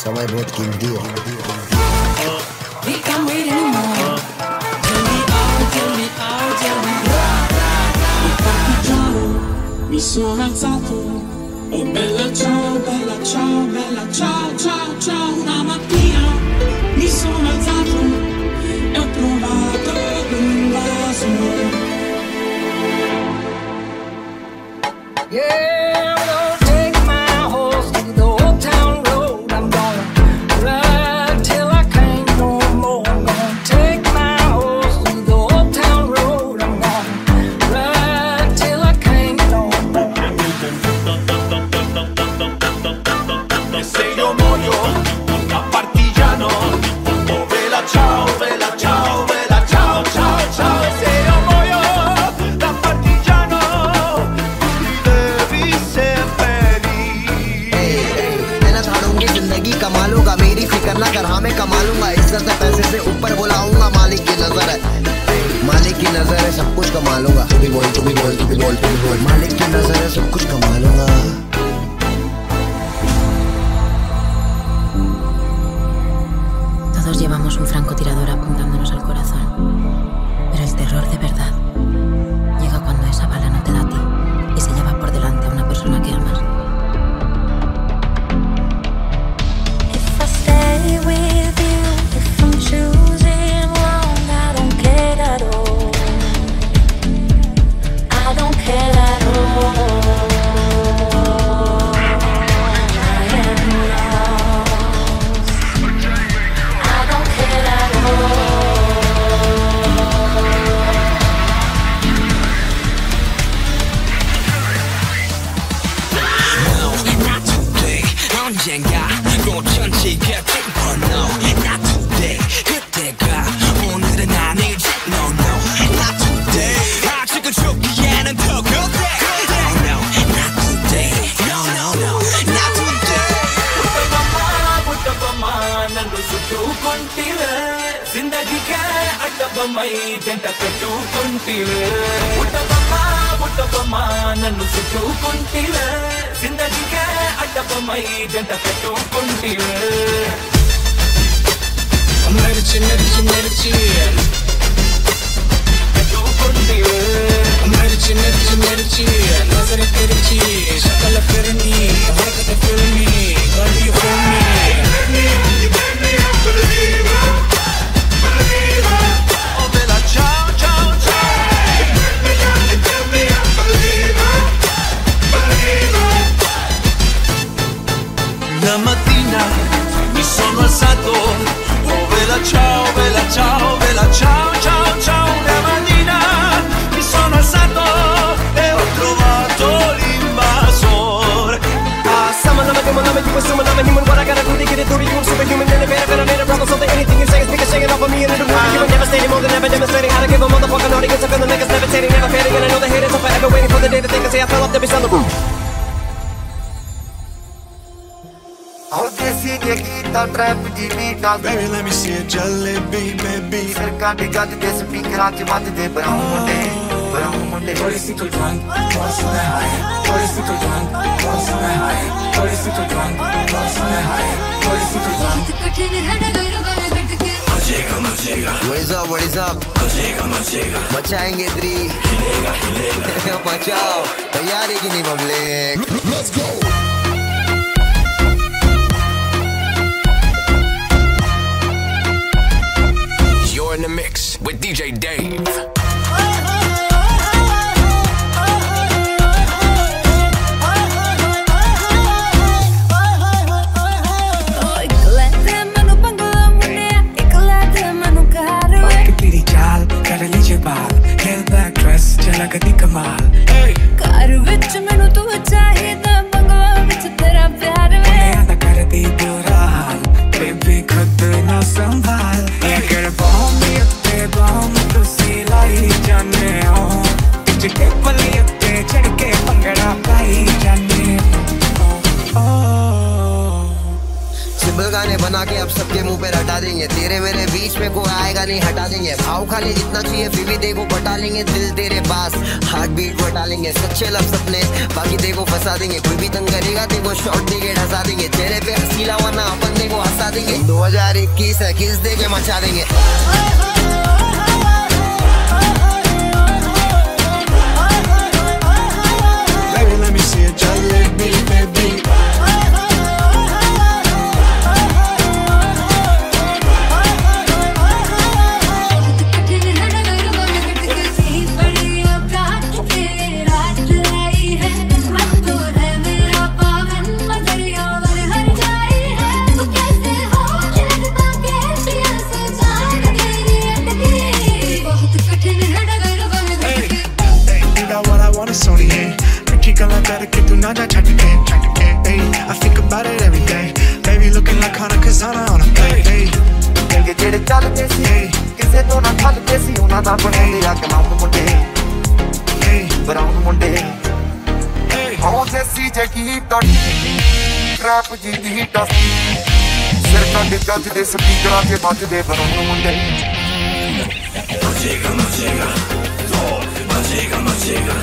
समय बहुत कीमती है। We can't wait anymore. Mi sono alzato, oh bella ciao, bella ciao, ciao, ciao. Una mattina mi sono alzato e ho trovato l'invaso. Yeah, I'm gonna take my horse to the old town road. I'm gonna ride till I can't no more. I'm gonna take my horse to the old town road. I'm gonna ride till I can't no more. E se io muoio da partigiano, oh bella ciao, bella ciao, bella ciao, ciao, ciao. E se io muoio da partigiano, tu devi seppellire. मैं ना झाड़ूंगी जिंदगी कमा लूंगा, मेरी फिक्र ना कर, हाँ मैं कमा लूंगा। इज्जत है पैसे से ऊपर बुलाऊंगा, मालिक की नजर है, मालिक की नजर है, सब कुछ कमा लूंगा। तू भी बोल, तू भी बोल, तू भी बोल, तू भी बोल। मालिक की नजर है, सब कुछ कमा लूंगा। Todos llevamos un francotirador apuntándonos al corazón, pero el terror de verdad llega cuando esa bala no te da a ti y se lleva por delante a una persona que amas. If I stay with you, if I'm choosing wrong, I don't care at all. I don't care at all. I am lost. I don't care at all. Not today. 언젠가 꽃천지게 피워. No, not today. 그때가 오늘은 아니지. No, no, not today. 아직은 죽기에는 더 그래. No, no, not today. No, no, no, not today. పుట్టబొమ్మ నన్ను చుట్టుకుంటివే, జిందగీకే అడ్డబొమ్మై జంట కట్టుకుంటివే. పుట్టబొమ్మ నన్ను చుట్టుకుంటివే, జిందగీకే అడ్డబొమ్మై జంట కట్టుకుంటివే. మెరిచి మెరిచి మెరిచి కట్టుకుంటివే. మెరిచి మెరిచి మెరిచి నజర తెరిచి సకల ఫిర్ని హరకత ఫిల్మి గడియ filmi. Oh bella ciao, ciao, ciao. La mattina mi sono alzato, oh bella ciao, bella ciao, bella ciao, ciao, ciao. Una mattina mi sono alzato e ho trovato l'invasore. Someone love me, you assume I'm human. What I gotta do to get it through to you? I'm superhuman, better, problem solving. Anything you say is because shaking off of me and it'll move you. I'm devastating, more than ever demonstrating how to give a motherfucking audience. I feel the niggas levitating, never fading, and I know the haters are forever waiting for the day that they can say I fell off the bitch on the roof. Baby, let me see it, jalebi, baby. Thirty-six drunk, cross on the high. 36 drunk, cross on the high. 36 drunk, cross on the high. 36 drunk. What is up? What is up? मचाएंगे द्री, मचाओ, तैयारी की नहीं public. Let's go. You're in the mix with DJ Dave. लगती कमाल car which मैनू तू चाहिदा, बंगला विच तेरा प्यार वे। मैं कर दी बुरा हाल, बेबी खुद ना संभाल। अगर बॉम्ब ते बॉम्ब तुसी लाई जाने हो, चिट्टे पलिए ते चढ़ के पंगड़ा पाई जाने हो। सिंपल गाने बना के अब सबके मुंह पे रटा देंगे, तेरे मेरे बीच में कोई आएगा नहीं हटा देंगे। भाव खाली जितना चाहिए फिर भी देखो बटा लेंगे, दिल तेरे पास हार्ट बीट बटा लेंगे। सच्चे लफ्ज़ अपने बाकी देखो फंसा देंगे, कोई भी तंग करेगा देखो शॉट देके ढसा देंगे। चेहरे पे हंसी लावा ना अपन देखो देंगे। 2021 है, किस दे के मचा देंगे। Baby, let me see it, jalebi, baby. Sony, Ricky gala करके तू ना जा छट के, I think about it every day. Baby looking like Hana Kazana on a play. ਕਹਿੰਦੇ ਜਿਹੜੇ ਚੱਲਦੇ ਸੀ ਕਿਸੇ ਤੋਂ ਨਾ ਠੱਲਦੇ ਸੀ ਉਹਨਾਂ ਦਾ ਬਣਾਉਂਦੇ ਆ ਕਮਾਉਂ ਮੁੰਡੇ ਬਰਾਉਨ ਮੁੰਡੇ ਹੋ ਜੈਸੀ ਜਗੀ ਟੱਟ ਟਰੈਪ ਜੀ ਦੀ ਟੱਸ ਸਿਰ ਕੱਢ ਕੱਢ ਦੇ ਸਪੀਕਰਾਂ ਤੇ ਵੱਜਦੇ ਬਰਾਉਨ ਮੁੰਡੇ ਮਚੇਗਾ ਮਚੇਗਾ ਮਚੇਗਾ ਮਚੇਗਾ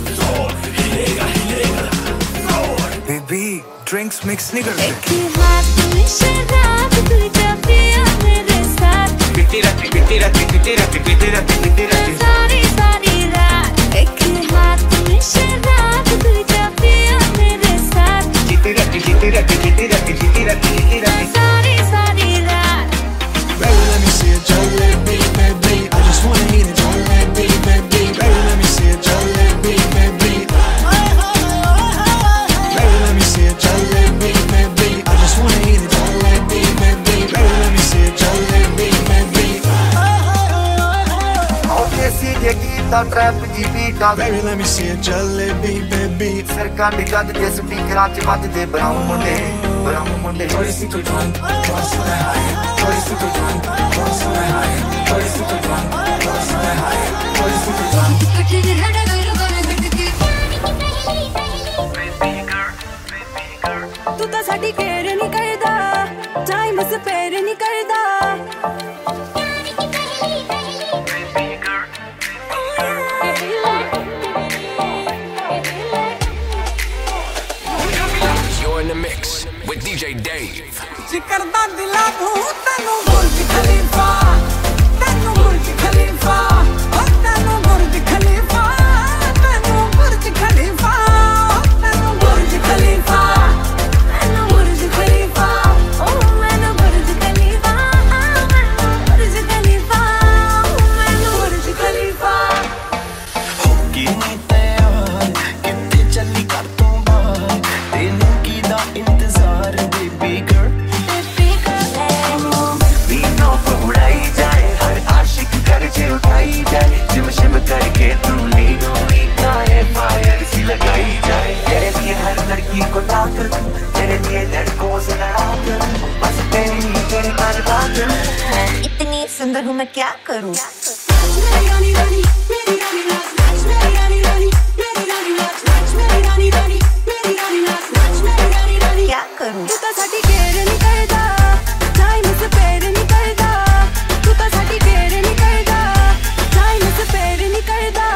Baby, drinks mix nigger. एक हाथ में शराब दूजा पिया मेरे साथ पीती रहती पीती रहती पीती रहती पीती रहती पीती रहती सारी सारी रात एक हाथ में शराब दूजा पिया मेरे साथ जीती रहती जीती रहती जीती रहती जीती रहती जीती रहती सारी सारी रात Baby, let me see it, jalebi, baby. I just wanna eat it, jalebi, baby. Baby, let me see it, jalebi, baby. Baby, let me see it, jalebi, baby. I just wanna eat it, jalebi, baby. Baby, let me see it, jalebi, baby. Okay, see the guitar trap ji beat. Baby, let me see it, jalebi, baby. Sir can't be got the speaker at the brown Monday, brown Monday. Thirty super drunk, cross on the high. Thirty super drunk, cross on the high. Thirty super drunk, cross on the high. Thirty super drunk. कठिन है डगर बन घटके तू तो साडी care नहीं करदा time spare नहीं करदा You're in the mix with DJ Dave. जिक्र दा दिला तू तैनू बुर्ज खलीफा तैनू बुर्ज खलीफा तैनू बुर्ज खलीफा तैनू बुर्ज खलीफा तैनू बुर्ज खलीफा मैनू बुर्ज खलीफा ओ मैनू बुर्ज खलीफा मैनू बुर्ज खलीफा मैनू बुर्ज खलीफा होगी नी तैयार कितने चली कर तू बाहर तेनू की दा इंतजार बेबी गर्ल बीनों को उड़ाई जाए हर आशिक कर जे उठाई जाए जिम शिम करके तू लीनो का है फायर सी लगाई जाए तेरे लिए हर लड़की को ताकत तेरे लिए लड़कों से लड़ा कर बस तेरे पर बात मैं इतनी सुंदर हूँ मैं क्या करूँ मेरी रानी रानी मेरी रानी नाच मेरी रानी रानी मेरी रानी नाच मेरी रानी रानी मेरी रानी नाच मेरी रानी रानी क्या करूँ तू तो साडी केयर नहीं करदा टाइम स्पेयर नहीं करदा तू तो साडी केयर नहीं करदा टाइम स्पेयर नहीं करदा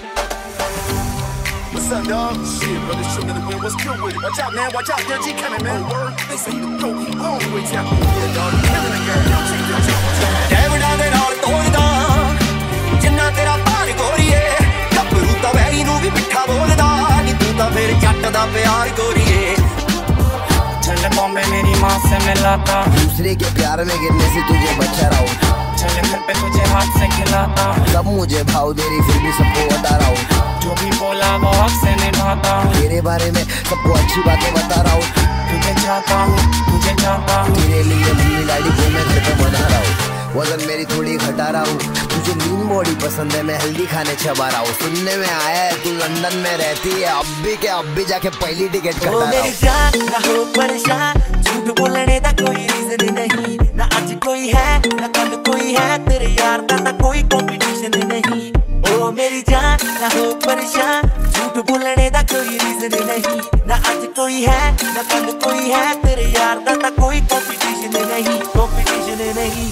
What's up, dog? Shit, brother, shit, in the wind. What's good with it? Watch out, man. Watch out. Young G coming, man. Word. They say you the GOAT. Always out. Yeah, dog. Killing the girl. ਡੈਵਿਡਾਂ ਦੇ ਨਾਲ ਤੋੜਦਾ ਜਿੰਨਾ ਤੇਰਾ ਭਾਰ ਗੋਰੀਏ ਗੱਭਰੂ ਤਾਂ very ਨੂੰ ਵੀ ਮਿੱਠਾ ਬੋਲਦਾ ਨੀ ਤੂੰ ਤਾਂ ਫੇਰ ਜੱਟ ਦਾ ਪਿਆਰ ਗੋਰੀਏ चल बॉम्बे मेरी माँ से मिला था दूसरे के प्यार में गिरने से तुझे बचा रहा हूँ चल घर पे तुझे हाथ से खिलाता सब मुझे भाव दे रही फिर भी सबको बता रहा हूँ जो भी बोला वो हक से निभाता हूँ तेरे बारे में सबको अच्छी बातें बता रहा हूँ तुझे चाहता हूँ तुझे चाहता हूँ तेरे लिए मम्मी डैडी को मैं घर पे मना रहा हूँ वजन मेरी थोड़ी घटा रहा हूँ तुझे लीन बॉडी पसंद है मैं हेल्दी खाने चबा रहा हूँ सुनने में आया है तू लंदन में रहती है अब भी जाके पहली टिकट कटा रहा हूँ जान ना हो परेशान झूठ बोलने का कोई रीजन नहीं ना आज कोई है ना कल कोई है तेरे यार का ना कोई कंपटीशन नहीं ओ मेरी जान ना हो परेशान झूठ बोलने का कोई रीजन नहीं ना आज कोई है ना कल कोई है तेरे यार का ना कोई कंपटीशन नहीं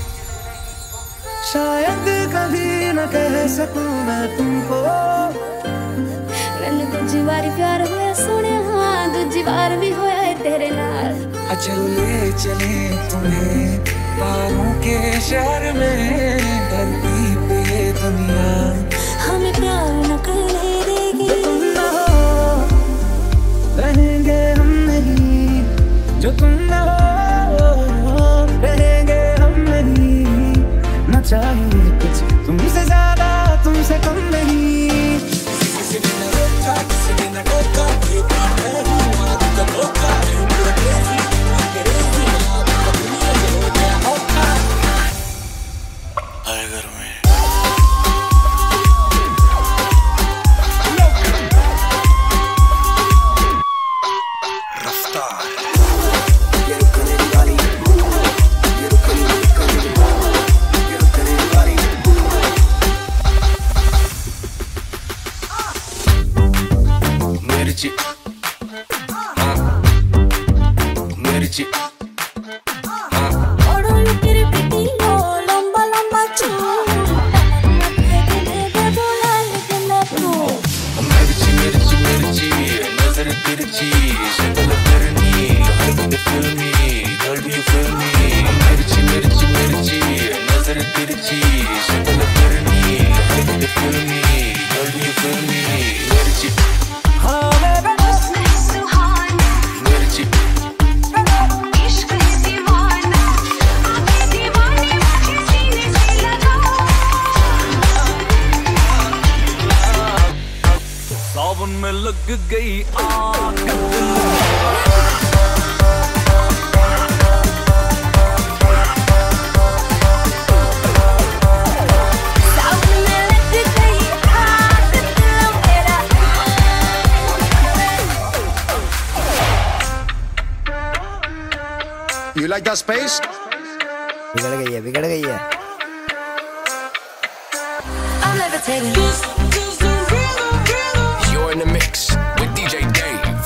शायद कभी न कह सकूं मैं तुमको मैंने दूजी बारी प्यार होया सोने हाँ दूजी बार भी होया है तेरे नाल चले चले तुम्हें तारों के शहर में धरती पे दुनिया हमें प्यार न करने देगी। तुम न हो रहेंगे हम नहीं, जो तुम न हो रहेंगे हम नहीं। न चाहिए कुछ तुमसे ज्यादा तुमसे कम नहीं। You like that space? बिगड़ गई है। I'm levitating. You're in the mix with DJ Dave.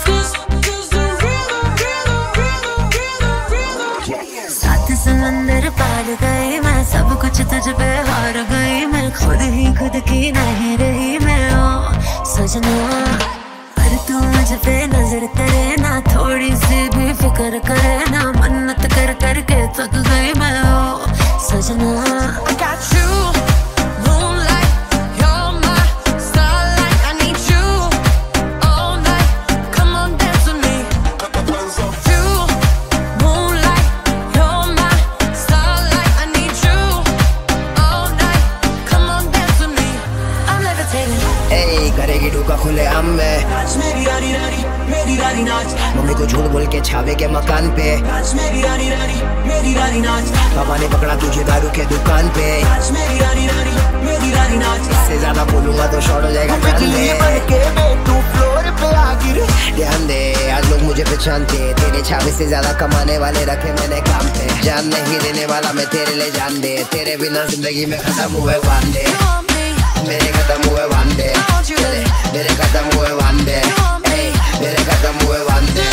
साथ समंदर पार गई मैं, सब कुछ तुझ पे हार गई मैं, खुद ही खुद की नहीं रही मैं। ओ सजना पर तू मुझ पे नजर करे ना, थोड़ी सी भी फिक्र करे ना, मन्नत कर करके थक गई मैं। ओ सजना I got you, moonlight, you're my starlight, I need you all night, come on dance with me. You, moonlight, you're my starlight, I need you all night, come on dance with me. I'm levitating. Hey, करेगी डूका खुले आम में, नाच मेरी रानी रानी, मेरी रानी नाच। Mummy को झूठ बोल के छावे के मकान पे, नाच मेरी रानी रानी, मेरी रानी नाच। पापा ने पकड़ा तुझे दारू के दुकान पे, नाच मेरी रानी रानी, मेरी रानी नाच। इससे ज्यादा बोलूंगा तो शॉर्ट हो जाएगा। तू फ्लोर पे आ गिरे, ध्यान दे आज लोग मुझे पहचानते, तेरे छावे से ज्यादा कमाने वाले रखे मैंने काम पे, जान नहीं देने वाला मैं तेरे लिए जान दे, तेरे बिना जिंदगी में खत्म हुए वांदे, मेरे खत्म हुए वांदे, मेरे खत्म हुए वांदे, मेरे खत्म हुए वांदे।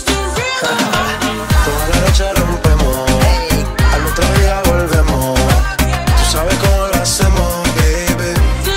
Toda la noche rompemos, al otro día volvemos. Tú sabes cómo lo hacemos, baby.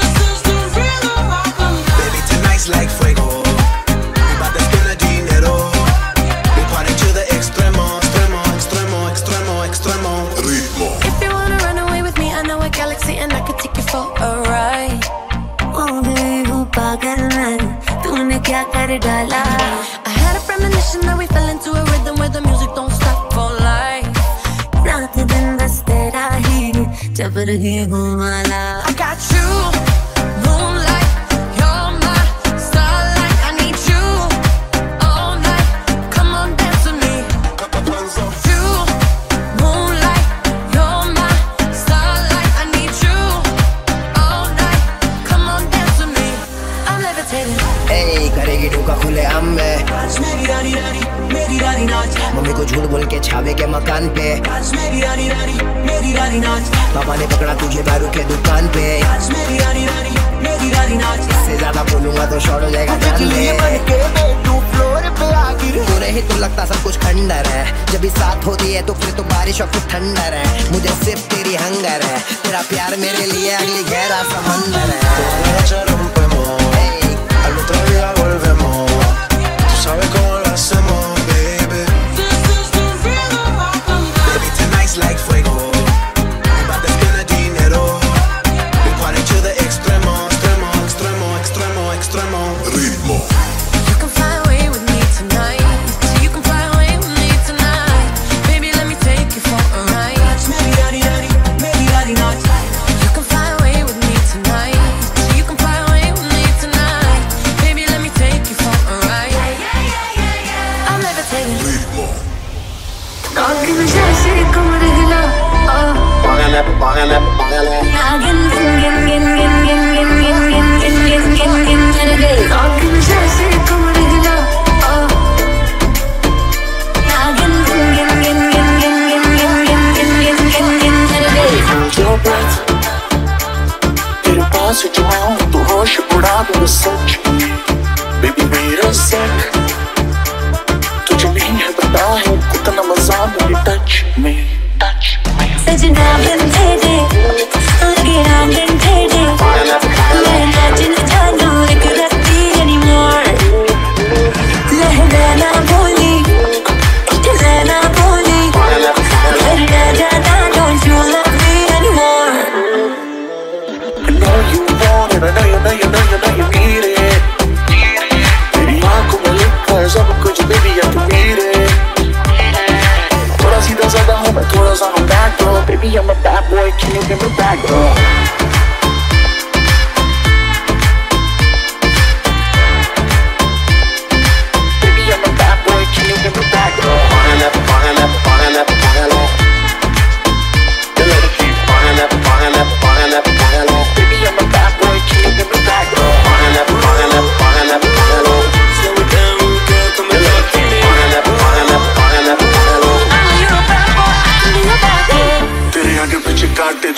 Baby, tonight's like fuego. We bout to spend the dinero. We party to the extremo, extremo, extremo, extremo, extremo. Ritmo. If you wanna run away with me, I know a galaxy and I could take you for a ride. Oh baby, पागल मैं, तूने क्या कर डाला? I had a premonition that we fell into a rhythm where the music don't stop for life. रात दिन बस तेरा ही जब रही हूँ माला। I got you, moonlight, you're my starlight, I need you all night, come on dance with me. You, moonlight, you're my starlight, I need you all night, come on dance with me. I'm levitating. Hey, करेगी डूका खुले आम में, नाच मेरी रानी रानी, मेरी रानी नाच। Mummy को झूठ बोल के छावे के मकान पे, नाच मेरी रानी रानी, मेरी रानी नाच। पापा ने पकड़ा तुझे दारू के दुकान पे, नाच मेरी रानी रानी, मेरी रानी नाच। इससे ज्यादा बोलूंगा तो शॉर्ट हो जाएगा। तू फ्लोर पे आ गिरे, तूने ही तो लगता सब कुछ खंडर है, जब भी साथ होती है तो फिर तो बारिश और कुछ ठंडर है, मुझे सिर्फ तेरी हंगर है, तेरा प्यार मेरे लिए अगली गहरा समंदर है। Toda la noche rompemos, al otro día volvemos. Tú sabes cómo lo hacemos, baby. Baby,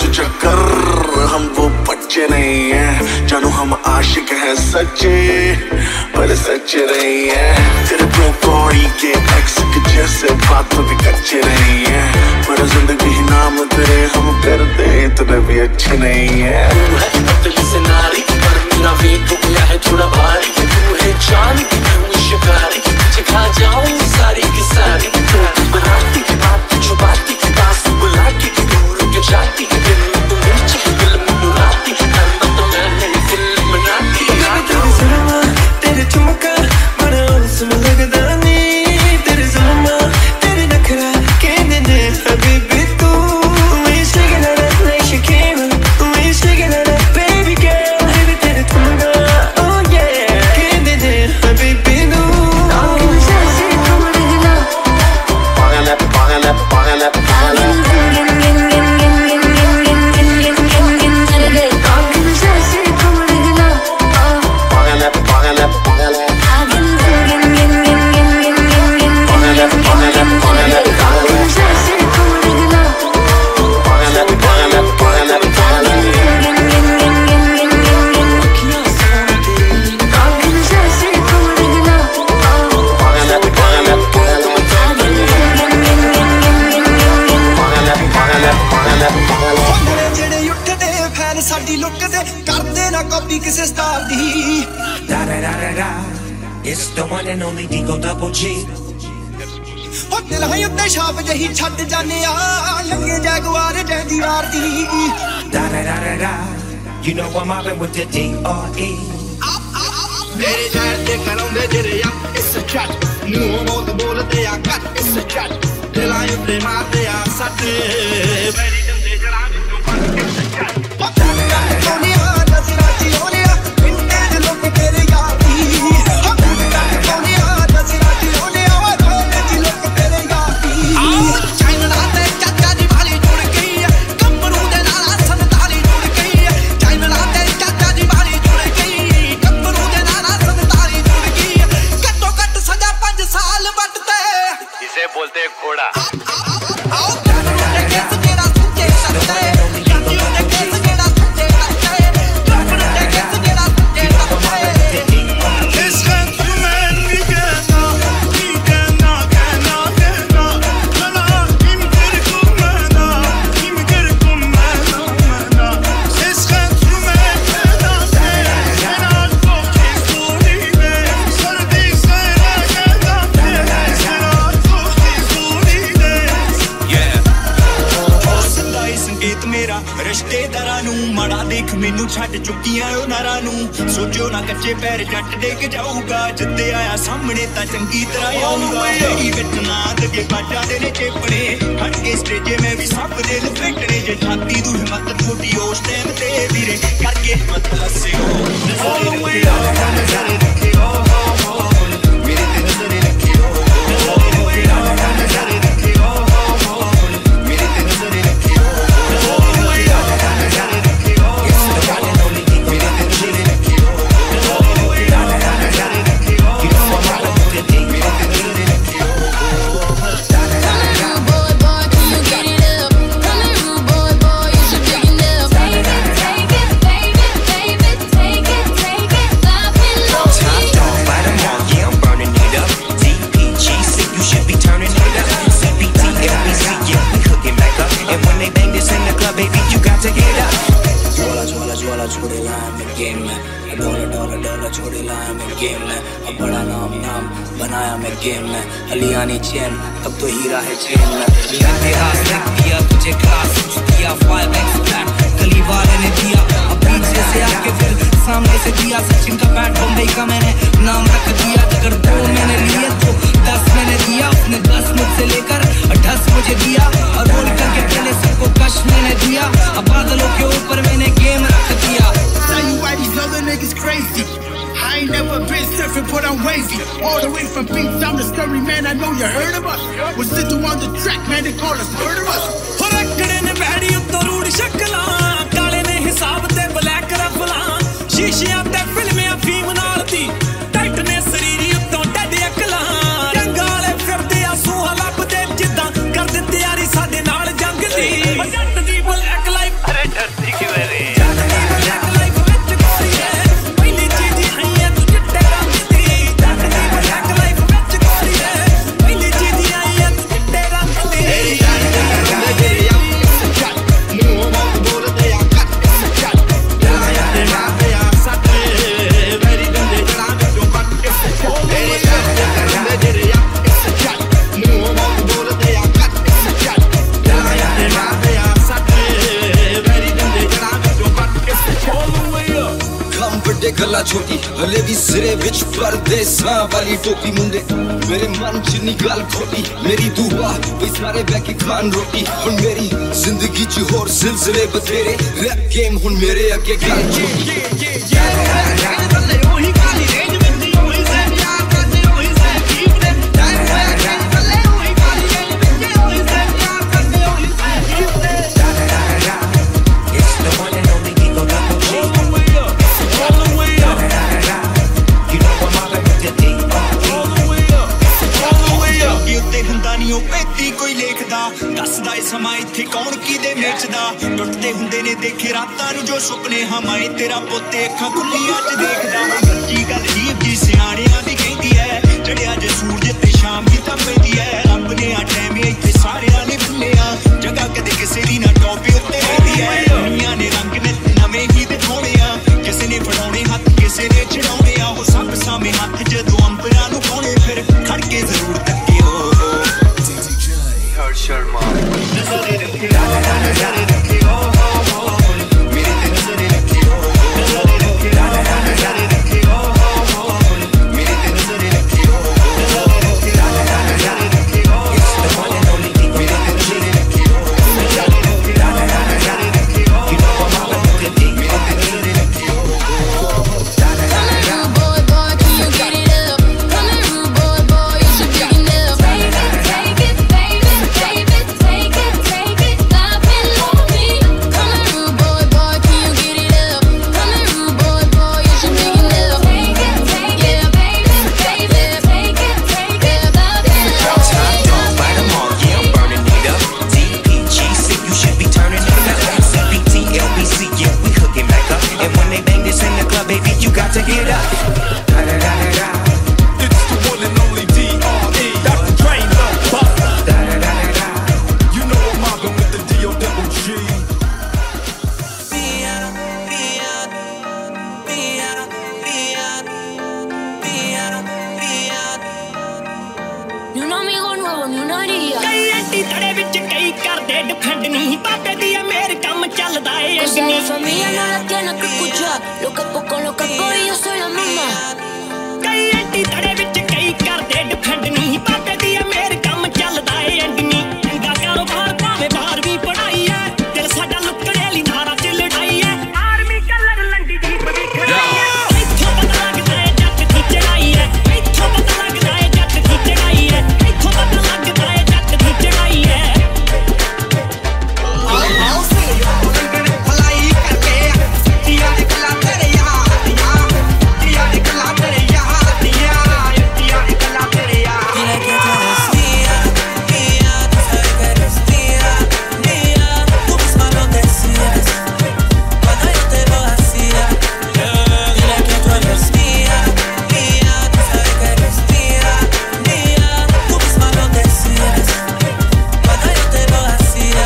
जो चक्कर हम वो बच्चे नहीं हैं जानू हम आशिक हैं सच्चे पर सच्चे नहीं हैं तेरे ब्रोकॉडी के एक्स के जैसे बातों के कच्चे नहीं हैं पर जिंदगी नाम तेरे हम करते इतने भी अच्छे नहीं हैं तू है पतली से नारी पर मेरा वेट हो गया है थोड़ा भारी तू है जान की मैं शिकारी खा जाऊं सारी की सारी बनाती की बात छुपाती की पास बुलाती की दूर के जाती की दिल में तू नीचे दिल में तू राती करना तो मैंने दिल मनाती तेरे जुल्मा तेरे ठुमका बड़ा उसमें लगदा नहीं तेरे जुल्मा तेरे नखरा कहने ने हबीबी तू ain't shaking it up like Shakira तू ain't shaking it up baby girl baby तेरे ठुमका oh yeah कहने ने हबीबी तू साडी लुक दे करदे ना कॉपी किसे स्टार दी da da da da da it's the one and only Digo Double G हो दिल है उत्ते छाप जही छੱਡ जाने आ लंगे जगवार जै दीवार दी da da da da da you know I'm mobbing with the D.R.E मेरे शहर ते करांदे जेरे या it's a chat मुंह बहुत बोलदे आ कट it's a chat दिलां उत्ते मारदे आ सट मेरी जंदे जरा विचों पर it's a chat सोनिया नजरा ची होनिया इन्ने दे लोग तेरे यार दी सोनिया नजरा ची होनिया इन्ने दे लोग तेरे यार दी चाइना ते चाचा दी वाली जुड़ गई है कमरू दे नाल संताली जुड़ गई है चाइना ते चाचा दी वाली जुड़ गई कमरू दे नाल संताली जुड़ गई है कटो कट सजा 5 साल बटते इसे बोलते घोड़ा आओ ਰਿਸ਼ਤੇਦਾਰਾਂ ਨੂੰ ਮਾੜਾ ਦੇਖ ਮੈਨੂੰ ਛੱਡ ਚੁੱਕੀਆਂ ਉਹ ਨਾਰਾਂ ਨੂੰ ਸੋਚੋ ਨਾ ਕੱਚੇ ਪੈਰ ਜੱਟ ਡੇਗ ਜਾਊਗਾ ਜਿੱਤੇ ਆਇਆ ਸਾਹਮਣੇ ਤਾਂ ਚੰਗੀ ਤਰ੍ਹਾਂ ਆਊਗਾ ਮੇਰੀ ਵਿੱਚ ਨਾ ਲੱਗੇ ਬਾਟਾ ਦੇ ਨੇ ਚੇਪੜੇ ਹਟ ਕੇ ਸਟੇਜੇ ਮੈਂ ਵੀ ਸਭ ਦੇ ਲਪੇਟਣੇ ਜੇ ਛਾਤੀ ਤੂੰ ਹਿੰਮਤ ਥੋੜੀ ਉਸ ਟਾਈਮ ਤੇ ਵੀਰੇ ਕਰਕੇ ਹਿੰਮਤ ਹੱਸਿਓ ਨਜ਼ਰੇ ਰੱਖਿਓ ਮੇਰੇ ਤੇ ਨਜ਼ਰੇ ਰੱਖਿਓ ਨਜ਼ਰੇ ਰੱਖਿਓ ਮੇਰੇ ਤੇ ਨਜ਼ਰੇ ਰੱਖਿਓ गेम में हलियानी चैन अब तो हीरा है चैन में तेरा रख दिया तुझे क्लास दिया 5x प्लान गली वाले ने दिया अब पीछे से आके फिर सामने से दिया सचिन का बैट बम्बई का मैंने नाम रख दिया अगर 2 मैंने लिए तो 10 मैंने दिया उसने 10 मुझसे लेकर 10 मुझे दिया और रोल करके पहले सबको कश मैंने दिया अब बादलों के ऊपर मैंने गेम रख दिया niggas crazy. I ain't never been surfing, but I'm wavy. All the way from Beats, I'm the scurry man. I know you heard of us. Was Little on the track, man. They call us murderers. ਰੱਖੜੇ ਨੇ ਬੈੜੀ ਉੱਤੋਂ ਰੂੜ ਸ਼ਕਲਾਂ ਕਾਲੇ ਨੇ ਹਿਸਾਬ ਤੇ black ਰਫਲਾਂ ਸ਼ੀਸ਼ਿਆਂ ਤੇ ਫਿਲਮਿਆਂ ਫੀਮ ਨਾਲ ਦੀ tight ਨੇ ਸਰੀਰੀ ਉੱਤੋਂ ਡੱਡ ਅਕਲਾਂ ਰੰਗਾਂ ਵਾਲੇ ਫਿਰਦੇ ਆ ਸੂਹਾ ਲੱਭਦੇ ਜਿੱਦਾਂ ਕਰ ਦਿੱਤੀ ਯਾਰੀ ਸਾਡੇ ਨਾਲ ਜੰਗ ਦੀ ਜੱਟ ਦੀ ਬਲੈਕ ਲਾਈਫ गल्ला छोटी हले भी सिरे विच परदेसां वाली टोपी मुंडे मेरे मन च नी गल खोटी मेरी दुआ वे सारे बैके खान रोटी हुन मेरी जिंदगी च होर सिलसिले बथेरे रैप गेम हुन मेरे अगे गल छोटी दसदा ए समा इत्थे कौन कीदे मेचदा टुटदे हुंदे ने देखे रातां नूं जो सुपने हमाए तेरा पोते अखां खुल्लियां च देखदा सच्ची गल जीव जी सियाणियां दी कहंदी ऐ चढ़िया जे सूरज ते शाम दी तां पैंदी ऐ रब ने आ टैम इत्थे सारियां ने भुल्लिया जगह कदे किसे दी ना टॉपी उत्ते रहंदी ऐ दुनिया ने रंग ने नਵੇਂ ही दिखाउने आ किसे ने फड़ाउने हत्थ किसे ने छड़ाउने आ हो सब सामे हत्थ जदों अंबरां नूं पाउने फिर खड़ के जरूर तक्किओ शर्मा नज़रे रखियो नज़रे रखियो मेरे ते नज़रे रखियो नज़रे रखियो नज़रे रखियो मेरे ते नज़रे रखियो नज़रे रखियो it's the one and only thing मेरे ते नज़रे रखियो नज़रे रखियो you know I'm all about the thing मेरे ते नज़रे रखियो boy boy can you get it up come here rude boy you should be enough take it baby, you got to get up. It's the one and only D.R.E. Dr. Dre, Lil Buff. You know I'm mobbing with the D.O.G. Ni un amigo nuevo, ni una haría. ਕਈ anti ਤੜੇ ਵਿੱਚ ਕਈ ਕਰਦੇ ਡਿਫੈਂਡ ਨਹੀਂ ਬਾਬੇ ਦੀ ਮੇਰੇ ਕੰਮ ਚੱਲਦਾ ਏ Cosa de familia no la tiene que escuchar. Lo capo con lo capo y yo soy la mamá. ਕਈ ਐਂਟੀ ਤੜੇ ਵਿੱਚ ਕਈ ਕਰਦੇ ਡਿਫੈਂਡ ਨਹੀਂ ਬਾਬੇ ਦੀ ਮੇਰੇ ਕੰਮ ਚੱਲਦਾ ਏ ਐਂਡ ਨਹੀਂ ਇਹਦਾ ਕਾਰੋਬਾਰ ਭਾਵੇਂ ਬਾਹਰ ਵੀ ਪੜਾਈ ਐ ਦਿਲ ਸਾਡਾ ਲੁੱਕੜੇ ਲਈ ਨਾਰਾ ਚ ਲੜਾਈ ਐ ਆਰਮੀ ਕਲਰ ਲੰਡੀ ਜੀਪ ਵੀ ਖੜਾਈ ਐ ਇੱਥੋਂ ਪਤਾ ਲੱਗਦਾ ਏ ਜੱਟ ਦੀ ਚੜਾਈ ਐ ਇੱਥੋਂ ਪਤਾ ਲੱਗਦਾ ਏ ਜੱਟ ਦੀ ਚੜਾਈ ਐ ਇੱਥੋਂ ਪਤਾ ਲੱਗਦਾ ਏ ਜੱਟ ਦੀ ਚੜਾਈ ਐ ਆਓ ਸੇ ਲੰਗੜੇ ਫਲਾਈ ਕਰਕੇ ਜੀਆਂ ਦੇ ਗੱਲਾਂ ਤੇਰੇ ਯਾਰ ਦੀਆਂ ਜੀਆਂ ਦੇ ਗੱਲਾਂ ਤੇਰੇ ਯਾਰ ਦੀਆਂ ਜੀਆਂ ਦੇ ਗੱਲਾਂ ਤੇਰੇ ਯਾਰ Dile que tú eres mía, mía, tú sabes que eres mía, mía. Tú misma lo decías cuando yo te lo hacía. Dile que tú eres mía, mía, tú sabes que eres mía, mía. Tú misma lo decías cuando yo te lo hacía.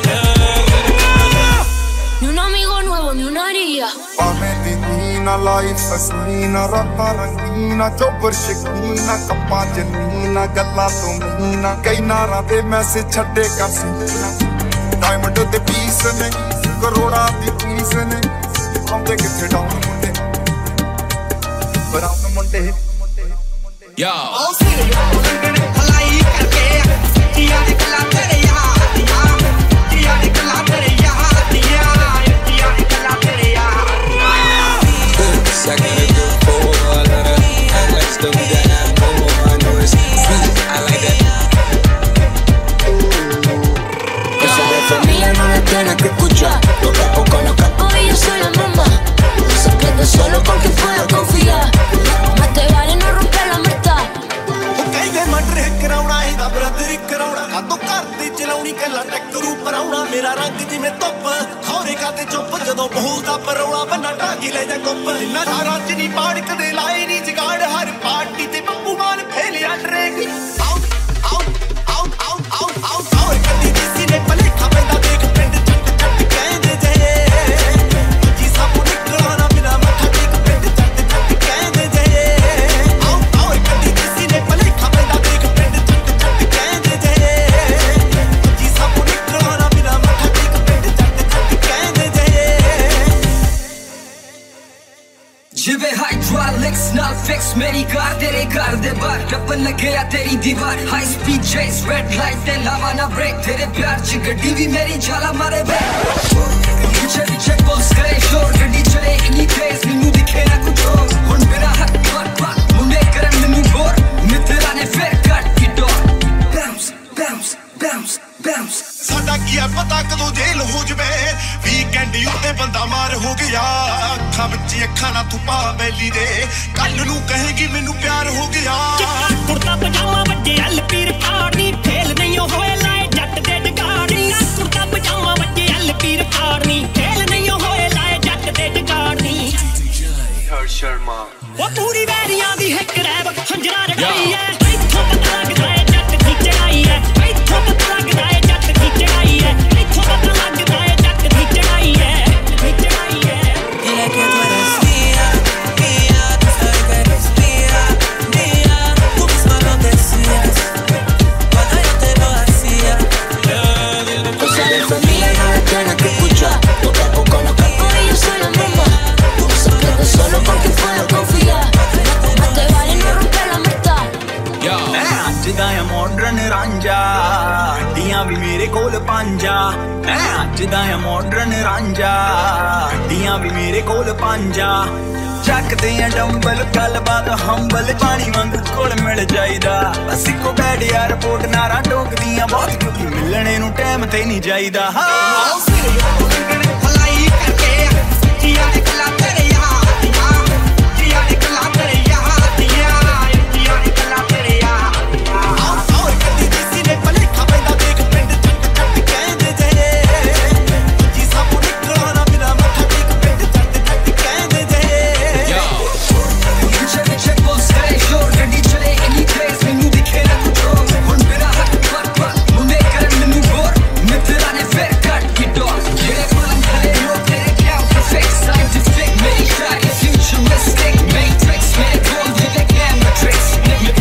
Ni un amigo nuevo, ni una haría. ਭਾਵੇਂ ਦਿਨੀਨਾ life ਹਸੀਨਾ ਰਾਤਾਂ ਰੰਗੀਨਾ ਚੋਬਰ ਸ਼ਕੀਨਾ ਕੱਪਾਂ ਚ ਨੀਨਾ ਗੱਲਾਂ ਤੋਂ ਮੀਨਾ ਕਈ ਨਾਰਾਂ ਦੇ message ਛੱਡੇ ਕਰ ਸੀਨਾ ਡਾਇਮੰਡ ਦੇ ਪੀਸ ਨੇ ਕਰੋੜਾਂ ਦੀ ਫੀਸ ਨੇ ਆਉਂਦੇ ਕਿੱਥੇ ਡਾਊਨ ਮੁੰਡੇ ਬਰਾਉਨ ਮੁੰਡੇ Yo ਆਓ ਸੇ ਲੰਗੜੇ ਫਲਾਈ ਕਰਕੇ ਜੀਆਂ ਦੇ ਗੱਲਾਂ ਤੇਰੇ ਯਾਰ ਦੀਆਂ ਜੀਆਂ ਦੇ ਗੱਲਾਂ ਤੇਰੇ ਯਾਰ ਦੀਆਂ ਜੀਆਂ ਦੇ ਗੱਲਾਂ ਤੇਰੇ ਯਾਰ Second to do for I love that. I like stuff that I more. I know it's sweet. I like that. Cosa de familia no la tiene que escuchar. Lo capo con lo capo y yo soy la mamá. Un secreto solo con quien puedo confiar. Más te vale no romper la amistad. ਕਹਿੰਦੇ ਮਟਰ ਕਰਾਉਣਾ ਇਹਦਾ brother ਕਰਾਉਣਾ ਕਾਤੋਂ ਘਰ ਤੇ ਚਲਾਉਣੀ ਕੱਲਾ ਟੱਕਰੂ ਪਰਾਉਣਾ ਮੇਰਾ ਰੰਗ ਜਿਵੇਂ ਧੁੱਪ ਖੌਰੇ ਕਾਤੇ ਚੁੱਪ ਜਦੋਂ ਬੋਲਦਾ ਪਰੌਣਾ ਬੰਨਾ ਢਾਕੀ ਲੈ ਜਾ ਕੁੱਪ ਨਾ ਸਾਰਾਂ ਚ ਨਹੀਂ ਪਾੜ ਕਦੇ ਲਾਏ ਨਹੀਂ ਜਗਾੜ ਹਰ ਪਾਰਟੀ ਤੇ ਬੱਬੂ ਮਾਨ ਫੇਲਿਆ ਟਰੇਕ ਆਉ ਆਉ ਆਉ ਆਉ ਆਉ ਆਉ ਆਉ ਕੱਢੀ ਦਿੱਸੀ ਨੇ ਭਲੇਖਾ ਪੈਂਦਾ ਦੇਖ ਪਿੰਡ ਛੱਟ ਛੱਟ ਕਹਿੰਦੇ ਜੇ ਜੀ ਸਭ ਨਿਕਲਣਾ ਬਿਨਾ ਮੱਥਾ ਟੇਕ ਪਿੰਡ ਛੱਟ ਛੱਟ ਕਹਿੰਦੇ ਜੇ ਆਉ ਆਉ ਕੱਢੀ ਦਿੱਸੀ ਨੇ ਭਲੇਖਾ ਪੈਂਦਾ ਦੇਖ ਪਿੰਡ ਛੱਟ ਛੱਟ ਕਹਿੰਦੇ ਜੇ ਜੀ ਸਭ ਨਿਕਲਣਾ ਬਿਨਾ ਮੱਥਾ ਟੇਕ ਪਿੰਡ ਛੱਟ ਛੱਟ ਕਹਿੰਦੇ ਜੇ Jive चले हाइड्रोलिक्स नाल फिक्स मेरी कार तेरे घर दे बाहर टप्पन लगे या तेरी दीवार high speed chase red light ते लावा ना ब्रेक तेरे प्यार च गड्डी भी मेरी झाला मारे बे पीछे पीछे बॉस करे शोर गड्डी चले इतनी तेज मैनू दिखे ना कुछ और हुन मेरा हाथ पर मुंडे करन मैनू बोर मित्रा ने फिर कट की डोर bounce bounce bounce bounce ਸਾਡਾ ਕੀ ਆ ਪਤਾ ਕਦੋਂ ਜੇਲ ਹੋ ਜਵੇ ਵੀਕਐਂਡ ਉੱਤੇ ਬੰਦਾ ਮਾਰ ਹੋ ਗਿਆ ਅੱਖਾਂ ਵਿੱਚ ਅੱਖਾਂ ਨਾ ਤੂੰ ਪਾ ਬੈਲੀ ਦੇ ਕੱਲ ਨੂੰ ਕਹੇਗੀ ਮੈਨੂੰ ਪਿਆਰ ਹੋ ਗਿਆ ਕੁੜਤਾ ਪਜਾਮਾ ਵੱਡੇ ਐਲਪੀ ਰਿਕਾਰਡ ਨਹੀਂ ਫੇਲ ਨਹੀਂ ਹੋਏ ਲਾਏ ਜੱਟ ਦੇ ਜਗਾੜੀ ਕੁੜਤਾ ਪਜਾਮਾ ਵੱਡੇ ਐਲਪੀ ਰਿਕਾਰਡ ਨਹੀਂ ਫੇਲ ਨਹੀਂ ਹੋਏ ਲਾਏ ਜੱਟ ਦੇ ਜਗਾੜੀ ਹਰ ਸ਼ਰਮਾ ਉਹ ਪੂਰੀ ਵੈਰੀਆਂ ਦੀ ਹਿੱਕ ਰੈਬ ਖੰਜਰਾ ਰਗਾਈ ਐ ਇੱਥੋਂ ਪਤਾ ਲੱਗਦਾ ਏ ਜੱਟ ਦੀ ਚੜਾਈ ਐ ਇੱਥੋਂ ਪਤਾ ਲੱਗਦਾ ਏ ਜੱਟ ਦੀ ਚੜਾਈ ਐ ਇੱਥੋਂ ਪਤਾ ਲੱਗਦਾ ਏ ਜੱਟ ਦੀ ਚੜਾਈ ਐ ਚੜਾਈ ਐ Dile que tú eres mía, mía, tú sabes que eres mía, mía, tú misma lo decías cuando yo te lo hacía. Esa familia no la tiene que escuchar, poco a poco lo capo y yo soy la mamá. Tú no se quede solo con quien puedo confiar, más te vale no romper la amistad. ਅੱਜ ਦਾ ਆ modern Ranjha ਡੀਆਂ ਵੀ ਮੇਰੇ ਕੋਲ ਪੰਜਾ ਅੱਜ ਦਾ ਆ modern Ranjha ਡੀਆਂ ਵੀ ਮੇਰੇ ਕੋਲ ਪੰਜਾ ਚੱਕਦੇ ਆ ਡੰਬਲ ਗੱਲਬਾਤ ਹੰਬਲ ਪਾਣੀ ਵਾਂਗੂ ਕੋਲ ਮਿਲ ਜਾਈਦਾ ਬਸ ਇੱਕੋ ਬੈਡ ਯਾਰ ਰਿਪੋਰਟ ਨਾਰਾ ਟੋਕਦੀਆਂ ਬਹੁਤ ਕਿਉਂਕਿ ਮਿਲਣੇ ਨੂੰ ਟਾਈਮ ਤੇ ਨਹੀਂ ਜਾਈਦਾ ਹਾਂ ਹਲਾਈ ਕਰਕੇ ਜੀਆਂ ਦੇ ਗੱਲਾਂ ਤੇਰੇ ਯਾਰ ਦੀਆਂ ਜੀਆਂ ਦੇ ਗੱਲਾਂ ਤੇਰੇ ਯਾਰ ਦੀਆਂ ਜੀਆਂ ਦੇ ਗੱਲਾਂ ਤੇਰੇ ਯਾਰ ਆਓ ਕਦੀ ਕਿਸੇ ਨੇ ਭਲੇਖਾ ਪੈਂਦਾ ਦੇਖ ਪਿੰਡ ਜੱਟ ਜੱਟ ਕਹਿੰਦੇ ਜੇ ਜੀ ਸਭ ਨਿਕਲਣਾ ਨਾ ਬਿਨਾ ਮੱਥਾ ਟੇਕ ਪਿੰਡ ਜੱਟ ਜੱਟ ਕਹਿੰਦੇ ਜੇ पीछे पीछे बॉस करे शोर गड्डी चले इतनी तेज मैनू दिखे ना कुछ और हुन मेरा हाथ पर मुंडे करन मैनू बोर मित्रा ने फिर कट की डोर तेरे पलंग खड़े लोग तेरे क्या perfect scientific मेरी शायरी futuristic matrix मेरे गोल जिले camera tricks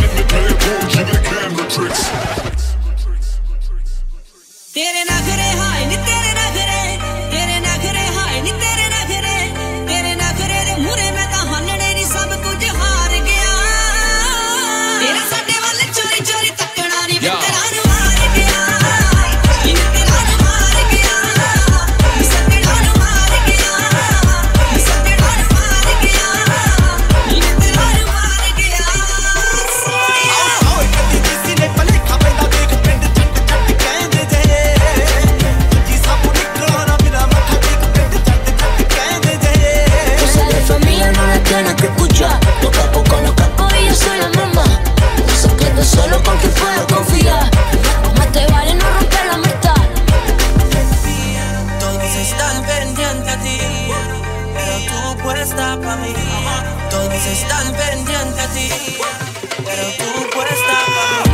तेरे नखरे हाय नी तेरे नखरे हाय नी तेरे नखरे दे मूरे मैं तां हलणे नी सब कुछ हार गया तेरा साडे वाले चोरी चोरी तकना नी तेरा नु मार गया इन तेरा नु मार गया सगड़ा नु मार गया सगड़ा नु मार गया इन तेरा नु मार गया ਆਓ ਕਦੀ ਕਿਸੇ ਨੇ ਭਲੇਖਾ ਪੈਂਦਾ ਦੇਖ ਪਿੰਡ ਜੱਟ ਜੱਟ ਕਹਿੰਦੇ ਜੇ ਜੀ ਸਭ ਨਿਕਲਣਾ ਨਾ ਬਿਨਾ ਮੱਥਾ ਟੇਕ ਪਿੰਡ ਜੱਟ ਜੱਟ ਕਹਿੰਦੇ ਜੇ Esa familia no la tiene que escuchar, poco a poco lo capo y yo soy la mamá. No se quede solo con quien puedo confiar, más te vale no romper la amistad. Todos están pendientes a ti, pero tú puesta pa' mí. Todos están pendientes a ti, pero tú puesta pa' mí.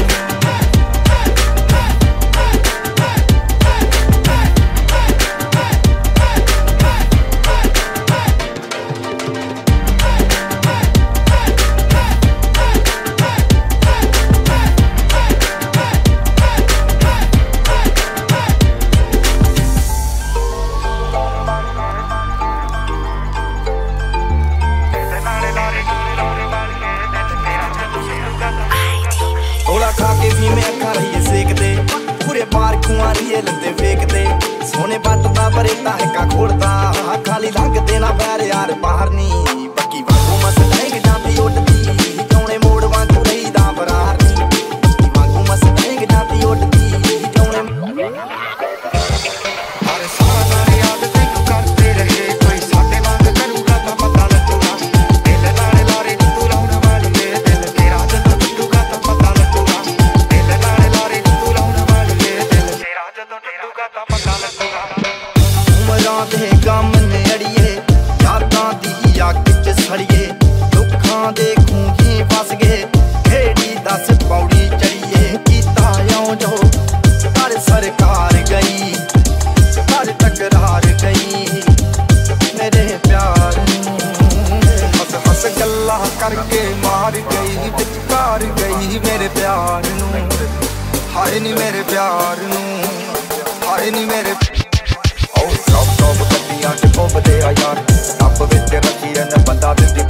ਥੋੜਾ ਖਾ ਕੇ ਵੀ ਮੈਂ ਅੱਖਾਂ ਰਹੀਏ ਸੇਕਦੇ ਪੂਰੇ ਬਾਰ ਖੂਆਂ ਰਹੀਏ ਲੰਦੇ ਵੇਖਦੇ ਸੋਨੇ but ਦਾ ਬਰੇਤਾ ਹੈਕਾ ਖੋਲਦਾ ਖਾਲੀ ਲੱਗਦੇ ਨਾ ਬੈਰ ਯਾਰ ਬਾਹਰ ਨਹੀਂ ਪੱਕੀ ਵਾਂਗੂ ਮਸਟੈਂਗ ਜਾਂਦੀ ਉੱਡਦੀ ਕੌਣੇ ਮੋੜ ਵਾਂਗੂ ਰਹੀਦਾ ਬਰਾਰ ਨਹੀਂ ਪੱਕੀ ਵਾਂਗੂ ਮਸਟੈਂਗ ਜਾਂਦੀ ਉੱਡਦੀ ਕੌਣੇ ਹਰ ਸਾਰਾ ਯਾਦ ਤੈਨੂੰ ਕਰਦੇ ਰਹੇ ਕੋਈ ਸਾਡੇ ਵਾਂਗ ਕਰੂਗਾ ਤਾਂ ਪਤਾ ਲੱਗੂਗਾ ਦਿਲ ਨਾਲ ਲਾਰੇ ਤੂੰ ਲਾਉਣ ਵਾਲੀ ਏ ਦਿਲ ਤੇਰਾ ਜਦੋਂ ਟੁੱਟੂਗਾ ਤਾਂ ਪਤਾ ਲੱਗੂਗਾ ਦਿਲ ਨਾਲ ਲਾਰੇ ਤੂੰ ਲਾਉਣ ਵਾਲੀ ਏ ਦਿਲ ਤੇਰਾ ਜਦੋਂ ਟੁੱਟੂਗਾ ਤਾਂ ਪਤਾ ਲੱਗੂਗਾ ਉਮਰਾਂ ਦੇ ਗਮ ਨੇ ਅੜੀਏ ਯਾਦਾਂ ਦੀ ਅੱਗ 'ਚ ਸੜੀਏ ਦੁੱਖਾਂ ਦੇ ਖੂੰਜੀ ਫਸ ਗਏ ਕਿਹੜੀ ਦੱਸ ਪੌੜੀ ਚੜੀਏ ਕੀਤਾ ਇਉਂ ਜੋ ਕਰ ਸਰਕਾਰ ਗਈ ਕਰ ਟਕਰਾਰ ਗਈ ਮੇਰੇ ਪਿਆਰ ਨੂੰ ਹੱਸ ਹੱਸ ਗੱਲਾਂ ਕਰਕੇ ਮਾਰ ਗਈ ਵਿਚਕਾਰ ਗਈ ਮੇਰੇ ਪਿਆਰ ਨੂੰ ਹਾਏ ਨੀ ਮੇਰੇ ਪਿਆਰ ਨੂੰ ਹਾਏ ਨੀ ਮੇਰੇ ਓ ਸਭ ਗੱਡੀਆਂ 'ਚ ਘੁੰਮਦੇ ਆ ਯਾਰ ਰੱਬ ਵਿੱਚ ਰੱਖੀ ਰਹਿੰਦਾ ਬੰਦਾ ਦਿਲ ਦੀ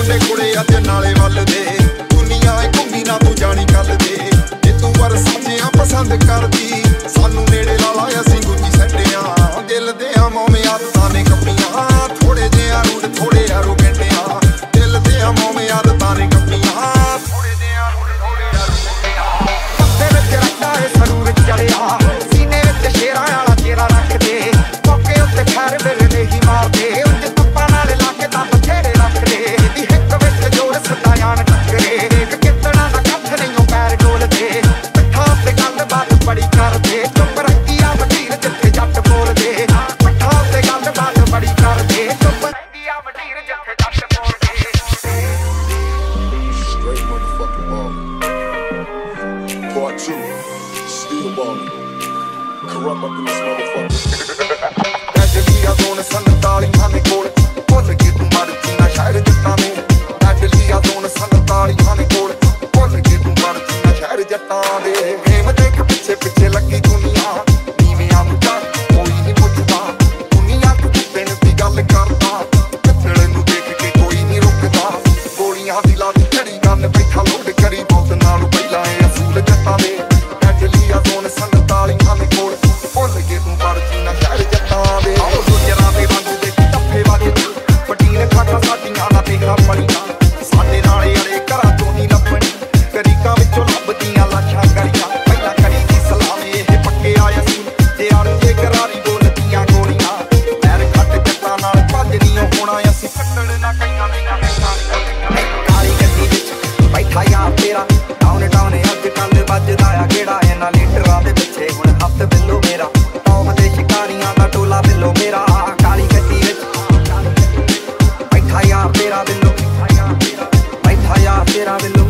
ਸਾਡੇ ਕੁੜੇ ਅੱਜ ਨਾਲੇ ਵੱਲ ਦੇ ਦੁਨੀਆ ਘੁੰਮੀ ਨਾ ਤੂੰ ਜਾਣੀ ਕੱਲ ਦੇ ਜੇ ਤੂੰ ਵਰ ਸੱਚਿਆਂ ਪਸੰਦ ਕਰਦੀ ਸਾਨੂੰ ਨੇੜੇ ਲਾ ਲਾ ਅਸੀਂ ਗੁੱਜੀ ਸੱਡਿਆਂ ਦਿਲ ਦੇ ਆ ਮੋਮੇ ਆਦਤਾਂ ਨੇ ਕੱਪੀਆਂ ਥੋੜੇ ਜਿਹਾ ਰੂਡ ਥੋੜੇ ਆਰੋ ਘੰਟਿਆਂ ਦਿਲ ਦੇ ਆ ਮੋਮੇ ਆਦਤਾਂ ਨੇ ਕੱਪੀਆਂ ਥੋੜੇ ਜਿਹਾ ਰੂਡ ਥੋੜੇ ਆਰੋ ਘੰਟਿਆਂ ਪੱਤੇ ਵਿੱਚ ਰੱਖਦਾ ਏ ਸਰੂ ਵਿੱਚ ਚੜਿਆ ਸੀਨੇ ਵਿੱਚ ਸ਼ੇਰਾਂ ਵਾਲਾ ਚਿਹਰਾ ਰੱਖਦੇ ਮੌਕੇ ਉੱਤੇ ਖੈਰ ਵੇਲੇ ਹੀ ਮਾਰਦੇ ਉੱਚ ਧੁੱਪਾਂ ਨਾਲ ਲਾ ਕੇ ਤਾਂ ਬਥੇਰੇ ਰੱਖਦੇ ਦੀ ਹਿੱਕ ਵਿੱਚ ਜੋੜ ਸਦਾਇਆਨ ਟੱਕਰੇ ਕਿਤਨਾ ਦਾ ਕੱਥ ਨਹੀਂ ਪੈਰ ਡੋਲਦੇ ਪਿੱਠਾਂ ਤੇ ਗੱਲਬਾਤ ਬੜੀ ਕਰਦੇ ਚੁੱਪ ਰੱਖੀਆਂ ਵਡੀਰ ਜਿੱਥੇ ਜੱਟ ਬੋਲਦੇ ਪਿੱਠਾਂ ਤੇ ਗੱਲਬਾਤ ਬੜੀ ਕਰਦੇ ਚੁੱਪ ਰੱਖੀਆਂ ਵਡੀਰ ਜਿੱਥੇ ਜੱਟ ਬੋਲਦੇ Straight motherfucking ball. Part 2, still ballin'. Corrupt up in this motherfucker. ਡੈਡਲੀਆ ਦੋਨ ਸੰਤਾਲੀਆਂ ਦੇ ਕੋਲ ਭੁੱਲ ਕੇ ਤੂੰ ਮਰਦੀ ਨਾ ਸ਼ਾਇਰ ਜੱਟਾਂ ਨੂੰ ਡੈਡਲੀਆ ਦੋਨ ਸੰਤਾਲੀਆਂ ਦੇ ਕੋਲ ਭੁੱਲ ਕੇ ਤੂੰ ਮਰਦੀ ਨਾ ਸ਼ਾਇਰ ਜੱਟਾਂ ਦੇ ਗੇਮ ਦੇਖ ਪਿੱਛੇ ਪਿੱਛੇ ਲੱਗੀ ਦੁਨੀਆ ਨੀਵਿਆਂ ਨੂੰ ਚੱਕ ਕੋਈ ਨਹੀਂ ਪੁੱਛਦਾ ਦੁਨੀਆ ਤੂੰ ਪਿੰਡ ਦੀ ਗੱਲ ਕਰਦਾ ਪਿੱਛਲੇ ਨੂੰ ਦੇਖ ਕੇ ਕੋਈ ਨਹੀਂ ਰੁਕਦਾ ਗੋਲੀਆਂ ਦੀ ਲਾਦੀ ਝੜੀ ਗੰਨ ਬੈਠਾ ਲੋਡ ਕਰੀ ਬਹੁਤ ਨਾਲ ਪਹਿਲਾਂ ਇਹ ਅਸੂਲ ਜੱਟਾਂ ਦੇ ਡੈਡਲੀਆ ਦੋਨ ਸੰਤਾਲੀਆਂ ਦੇ ਕੋਲ ਭੁੱਲ ਕੇ ਤੂੰ ਮਰਦੀ ਨਾ ਸ਼ਾਇਰ ਜੱਟਾਂ ਦੇ ਆਓ ਦੁਨੀਆ ਦੇ ਵਾਂਗੂ ਦੇ ਟੱਫੇ ਵੱਜਦੇ ਵੱਡੀਆਂ ਖਾਟਾਂ ਸਾਡੀਆਂ ਨਾ ਦੇਖਾ ਪੜੀਆਂ ਸਾਡੇ ਨਾਲੇ ਵਾਲੇ ਘਰਾਂ ਤੋਂ ਨਹੀਂ ਲੱਭਣੀ ਗਰੀਕਾਂ ਵਿੱਚੋਂ ਲੱਭਦੀਆਂ ਲਾਸ਼ਾਂ ਕਰੀਆਂ ਪਹਿਲਾਂ ਕਰੀ ਦੀ ਸਲਾਮੀ ਇਹ ਪੱਕੇ ਆਇਆ ਸੀ ਤੇ ਆਣ ਕੇ ਕਰਾਰੀ ਬੋਲਦੀਆਂ ਗੋਲੀਆਂ ਪੈਰ ਖੱਟ ਜੱਟਾਂ ਨਾਲ ਭੱਜਦੀ ਹੋਣਾ ਅਸੀਂ ਕੱਟੜ ਨਾ ਕਈਆਂ ਕਾਲੀ ਗੱਡੀ ਵਿੱਚ ਬੈਠਾ ਯਾਰ ਤੇਰਾ ਡਾਊਨ ਡਾਊਨ ਅੱਜ ਕੱਲ ਵੱਜਦਾ ਆ ਕਿਹੜਾ ਇਹਨਾਂ ਲੀਟਰਾਂ ਦੇ ਪਿੱਛੇ ਹੁਣ ਹੱਥ ਬਿੱਲੋ ਮੇਰਾ ਟੌਪ ਦੇ ਸ਼ਿਕਾਰੀਆਂ ਦਾ ਟੋਲਾ ਬਿੱਲੋ ਮੇਰਾ ਕਾਲੀ ਗੱਡੀ ਵਿੱਚ ਬੈਠਾ ਯਾਰ ਤੇਰਾ ਬਿੱਲੋ ਬੈਠਾ ਯਾਰ ਤੇਰਾ ਬਿੱਲੋ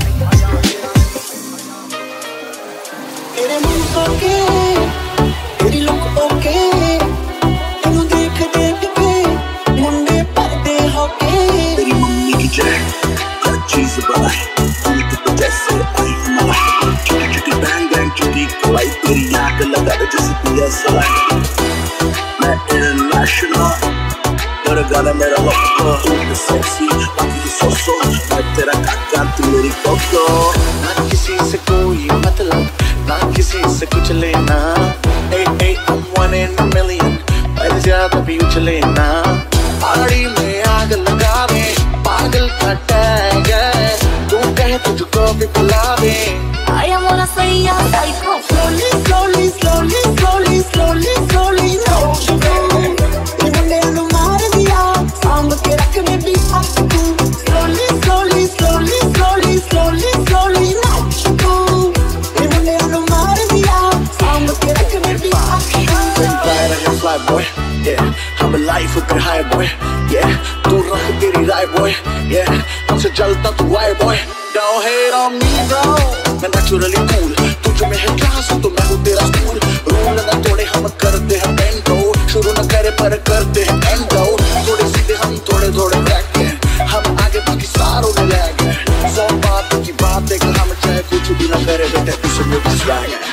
ਤੇਰੇ ਮੂੰਹ ਸੋਕੇ ਤੇਰੀ ਲੁੱਕ ਓਕੇ ਤੈਨੂੰ ਦੇਖ ਦੇਖ ਕੇ ਮੁੰਡੇ ਪਰਦੇ ਹੋ ਕੇ तेरी मम्मी की जय हर चीज बड़ा है तू तो जैसे आई हमारा छोटी छोटी बैंग बैंग छोटी कोई तेरी आग लगा दे जैसे पिया सलाई मैं इंटरनेशनल तेरा गाना मेरा लोको तू तो सेक्सी बाकी तो सो मैं तेरा काका तू मेरी कोको ना किसी से कोई मतलब ना किसी से कुछ लेना hey hey I'm one in a million पहले ज्यादा भी उछलेना आड़ी में आग लगा दे पागल का टैग है तू कहे तुझको भी बुला दे I am on a psycho. slowly slowly slowly slowly slowly slowly no ਇਹ ਮੁੰਡੇ ਨੂੰ ਮਾਰ ਦਿਆ ਸਾਂਭ ਕੇ ਰੱਖ ਬੇਬੀ ਹੱਥ ਤੂੰ slowly slowly slowly slowly slowly slowly no ਇਹ ਮੁੰਡੇ ਨੂੰ ਮਾਰ ਦਿਆ ਸਾਂਭ ਕੇ ਰੱਖ ਬੇਬੀ ਹੱਥ Been bad and fly boy, yeah. I'm alive with the high boy, yeah. तू रख तेरी राय boy, yeah. हमसे जलता तू आए boy. Don't hate on me bro. मैं naturally cool. तुझ में है class तो मैं हूँ तेरा school. Rule ना तोड़े हम करते हैं bend out. शुरू ना करे पर करते हैं end out. थोड़े सीधे हम थोड़े थोड़े crack हैं. हम आगे बाकी सारों में lag हैं. सौ बातों की बात है कि हम चाहे कुछ भी ना करे बेटे तू सब में swag है.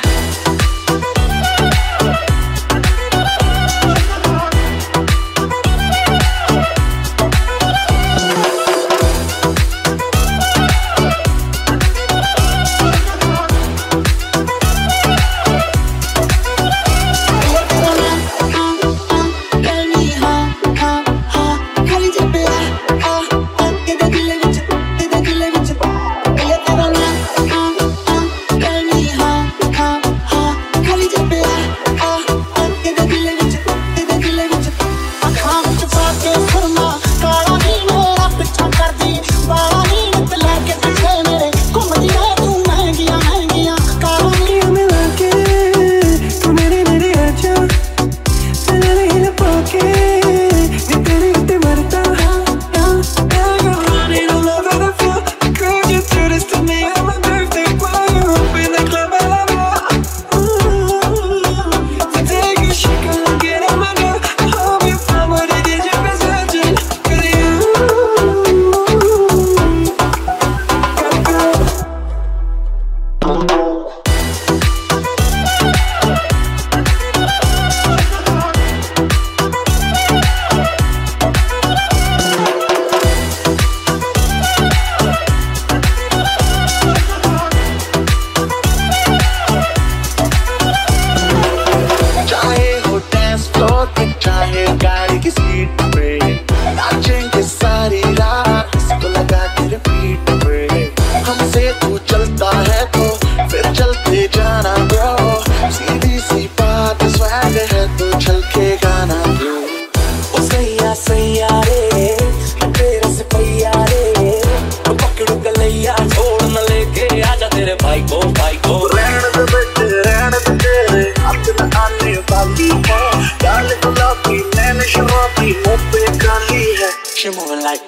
Tell me how moving like.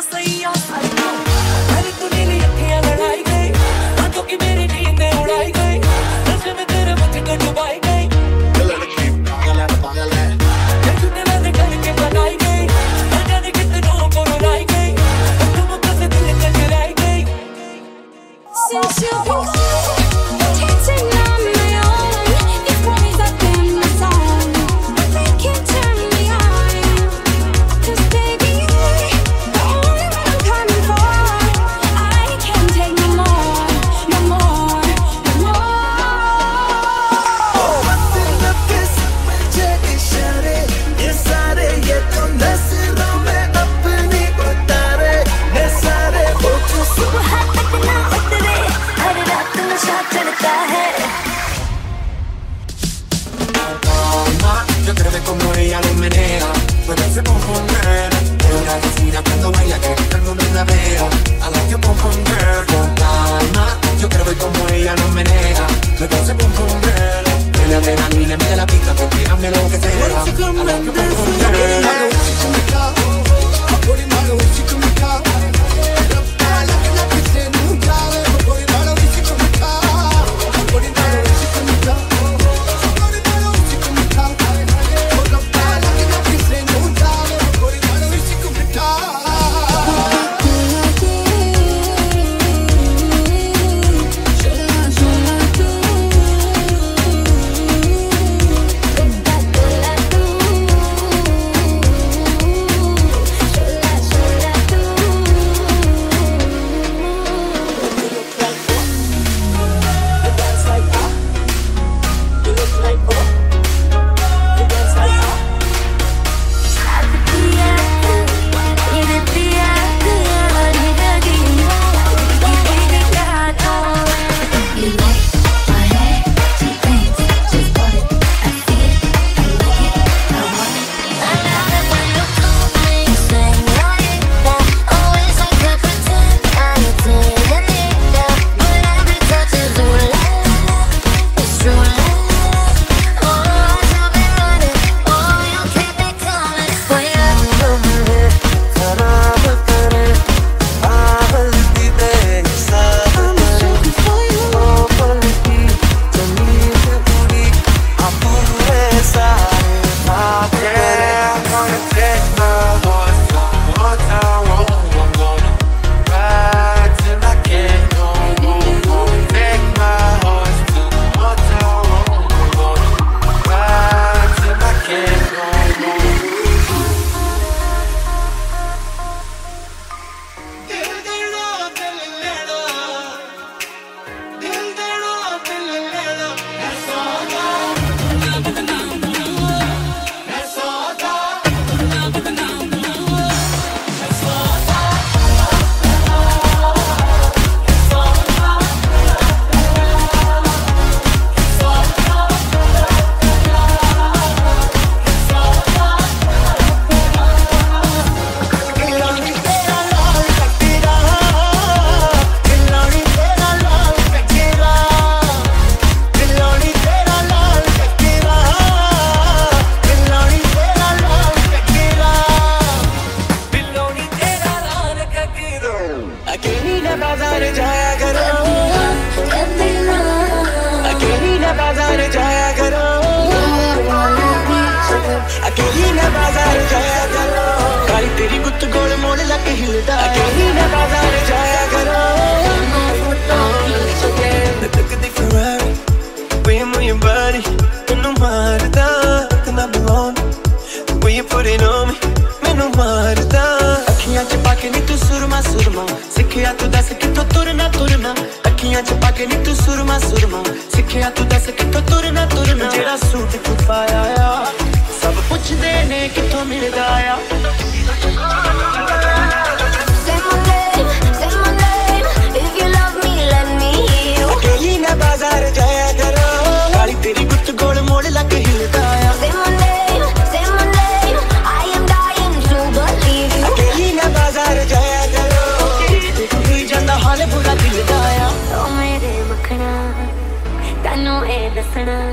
सही आ साइको मेरी तू नीली अखियां लड़ाई गई रातों की मेरी नींदें उड़ाई गई नशे में तेरे मुझे को डुबाई गई लड़की पागल है ये तूने मैंने करके बनाई गई न जाने कितनों को रुलाई गई तुम कैसे दिल का जलाई गई Since you've been gone, dancing on my own. These worries have been my song, but they can't turn me on. 'Cause baby, you're the only one I'm coming for. I can't take no more, no more, no more. दिल के समझे इशारे ये सारे ये तो नजरों में अपनी उतारे ये सारे होठों सुबह तक ना उतरे, हर रात नशा चढ़ता है. Yo creo que como ella lo menea, puede ser pom pom girl. Es una vecina cuando baila que todo el mundo la vea. I like your pom pom girl, con calma. Yo creo que como ella lo menea, puede ser pom pom girl. Que la adrenalina me da la pista porque hazme lo que sea. I like your pom pom girl.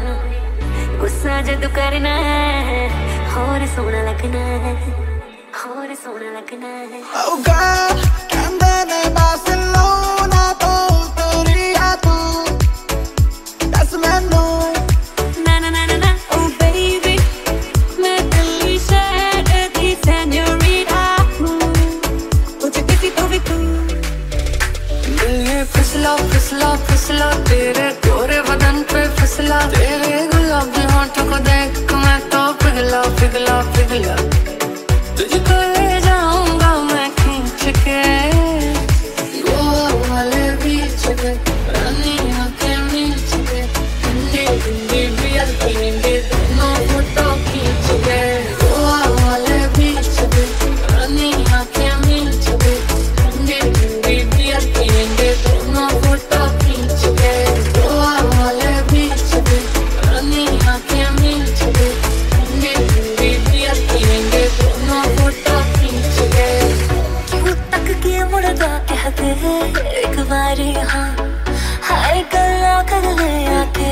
गुस्सा जद करना है और सोना लगना है और सोना लगना है। Oh girl, कहंदे ने बार्सिलोना तो तेरी तू दस मैनू ना ना ना ना oh baby मैं दिल्ली शहर दी सेन्योरिटा हूँ मुझे किसी तो भी तू दिल है फिसला फिसला फिसला तेरे गोरे बदन पे फिसला तेरे गुलाबी होंठों को देख मैं तो पिघला पिघला पिघला तुझको ले जाऊंगा मैं खींच के गोवा वाले बीच पे रानी आंखें मीच के हिंदी हिंदी बियर पीएंगे दोनों फोटो खींच के गोवा वाले बीच पे रानी आंखें मीच के हिंदी हिंदी बियर पीएंगे दोनों फोटो खींच के गोवा वाले बीच पे रानी आंखें मीच के हिंदी हिंदी बियर पीएंगे दोनों फोटो खींच के क्यों तक के मुड़दा कहते हैं एक बार यहाँ हाय गला कर ले आके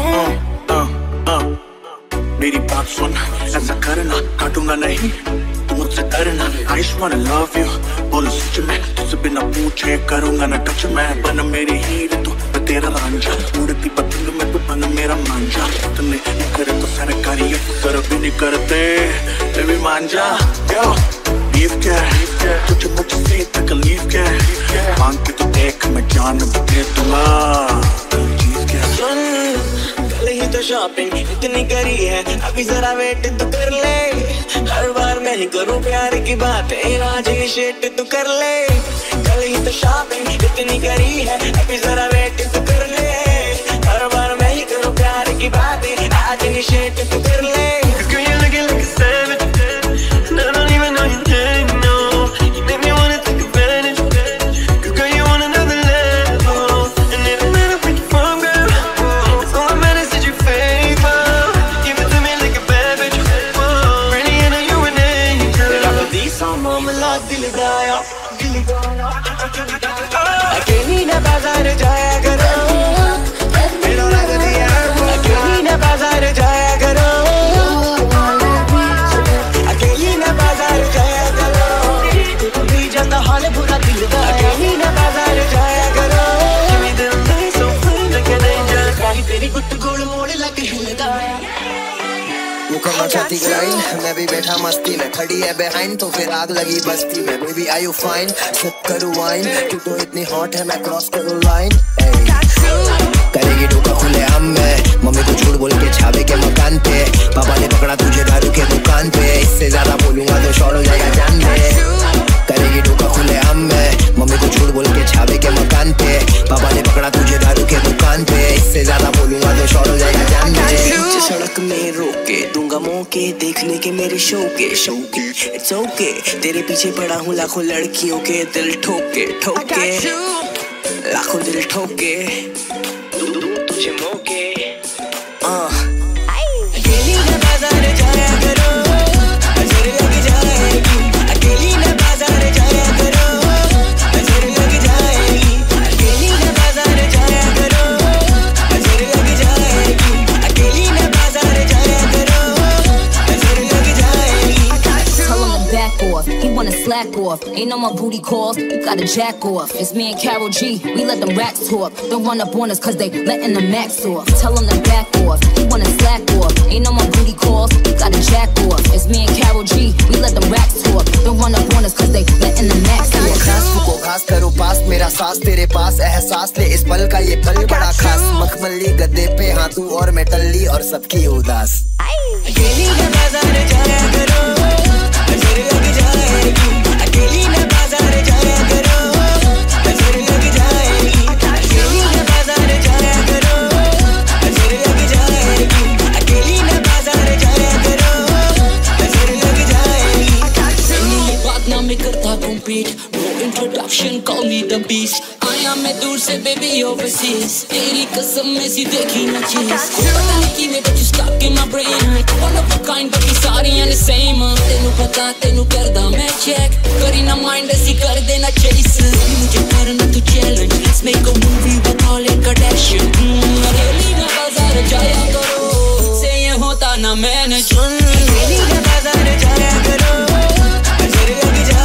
मेरी बात सुन ऐसा करना काटूंगा नहीं तू मुझसे डरना I just wanna love you बोलो सच में तुझसे बिना पूछे करूंगा ना टच मैं बन मेरी हीर तू मैं तेरा रांझा उड़ती पतंग में तू बन मेरा मांझा तुमने नहीं करे तो सरकारी अफसर भी नहीं करते मैं भी मांझा यो लीव क्या तुझे मुझसे तकलीफ क्या मांग के तो देख मैं जान भी दे दूंगा चीज क्या सुन कल ही तो शॉपिंग इतनी करी है अभी जरा वेट तो कर ले हर बार मैं ही करूं प्यार की बातें आज ही शेट तो कर ले कल ही तो शॉपिंग इतनी करी है अभी जरा वेट तो कर ले हर बार मैं ही करूं प्यार की बातें आज ही शेट तो कर ले Girl, you're looking like a savage and I don't even know your name, no. You make me wanna take advantage. Girl, you on another level. And it don't matter where you're from, girl. All that matters is your favor. Give it to me like a bad bitch. Really, I know you an angel. रखदी सामों मिला दिल दाया अकेली न बाजार जाया करो मेरा रख दिया अकेली न बाजार जाया करो अकेली न बाजार जाया करो भी जाता हाल बुरा दिल दा अकेली न बाजार जाया करो मेरे दिल में so fine like an angel राही तेरी गुट्ट गोल मोड़ लग हिलदा वो करना चाहती ग्राइंड मैं भी बैठा मस्ती में खड़ी है बिहाइंड तो फिर आग लगी बस्ती में baby are you fine sip करूं वाइन तू तो इतनी हॉट है मैं क्रॉस करूं लाइन करेगी डोका खुले हम में मम्मी को झूठ बोल के छावे के मकान पे पापा ने पकड़ा तुझे दारू के दुकान पे इससे ज्यादा बोलूंगा तो शॉर्ट हो जाएगा जान दे करेगी डोका खुले हम में मम्मी को झूठ बोल के छावे के मकान पे पापा ने पकड़ा तुझे दारू के दुकान पे इससे ज्यादा बोलूंगा तो शॉर्ट हो जाएगा जान दे सड़क में रोके दूंगा मौके देखने के मेरे शौके इट्स ओके तेरे पीछे पड़ा हूँ लाखों लड़कियों के दिल ठोके ठोके लाखों दिल ठोके तुझे मौके अकेली न बाजार जाया करो नजर लग जाएगी अकेली न बाजार जाया करो नजर लग जाएगी अकेली न बाजार जाया करो नजर लग जाएगी अकेली न बाजार जाया करो नजर लग जाएगी Tell him to back off, he wanna slack off. Ain't no more booty calls, you gotta jack off. It's me and Karol G, we let them racks talk. Don't run up on us cause they letting the max off. Tell him to back off, he wanna slack off. Ain't no more booty calls, you gotta jack off. It's me and Karol G, we let them racks talk. Don't run up on us cause they letting the max off. खास को घास करो पास मेरा सांस तेरे पास एहसास ले इस पल का ये पल बड़ा खास मखमली गद्दे पे हाँ तू और मैं टल्ली और सबकी उदास अकेली न बाजार जाया करो नजर लग जाएगी अकेली न बाजार जाया करो नजर लग जाएगी अकेली न बाजार जाया करो नजर लग जाएगी अकेली न बाजार जाया करो नजर लग जाएगी बात ना मैं करता compete no introduction call me the beast आया मैं दूर से baby overseas तेरी कसम में सी देखी ना चीज पता नहीं कि मैं but you stuck in my brain one of a kind but सारी and the same तेनू पता तेनू करदा मैं check करी ना mind ऐसी कर देना chase मुझे करना तू challenge let's make a movie we call it Kardashian अकेली ना बाजार जाया करो से ये होता ना मैंने सुन अकेली न बाजार जाया करो नजर लग जाएगी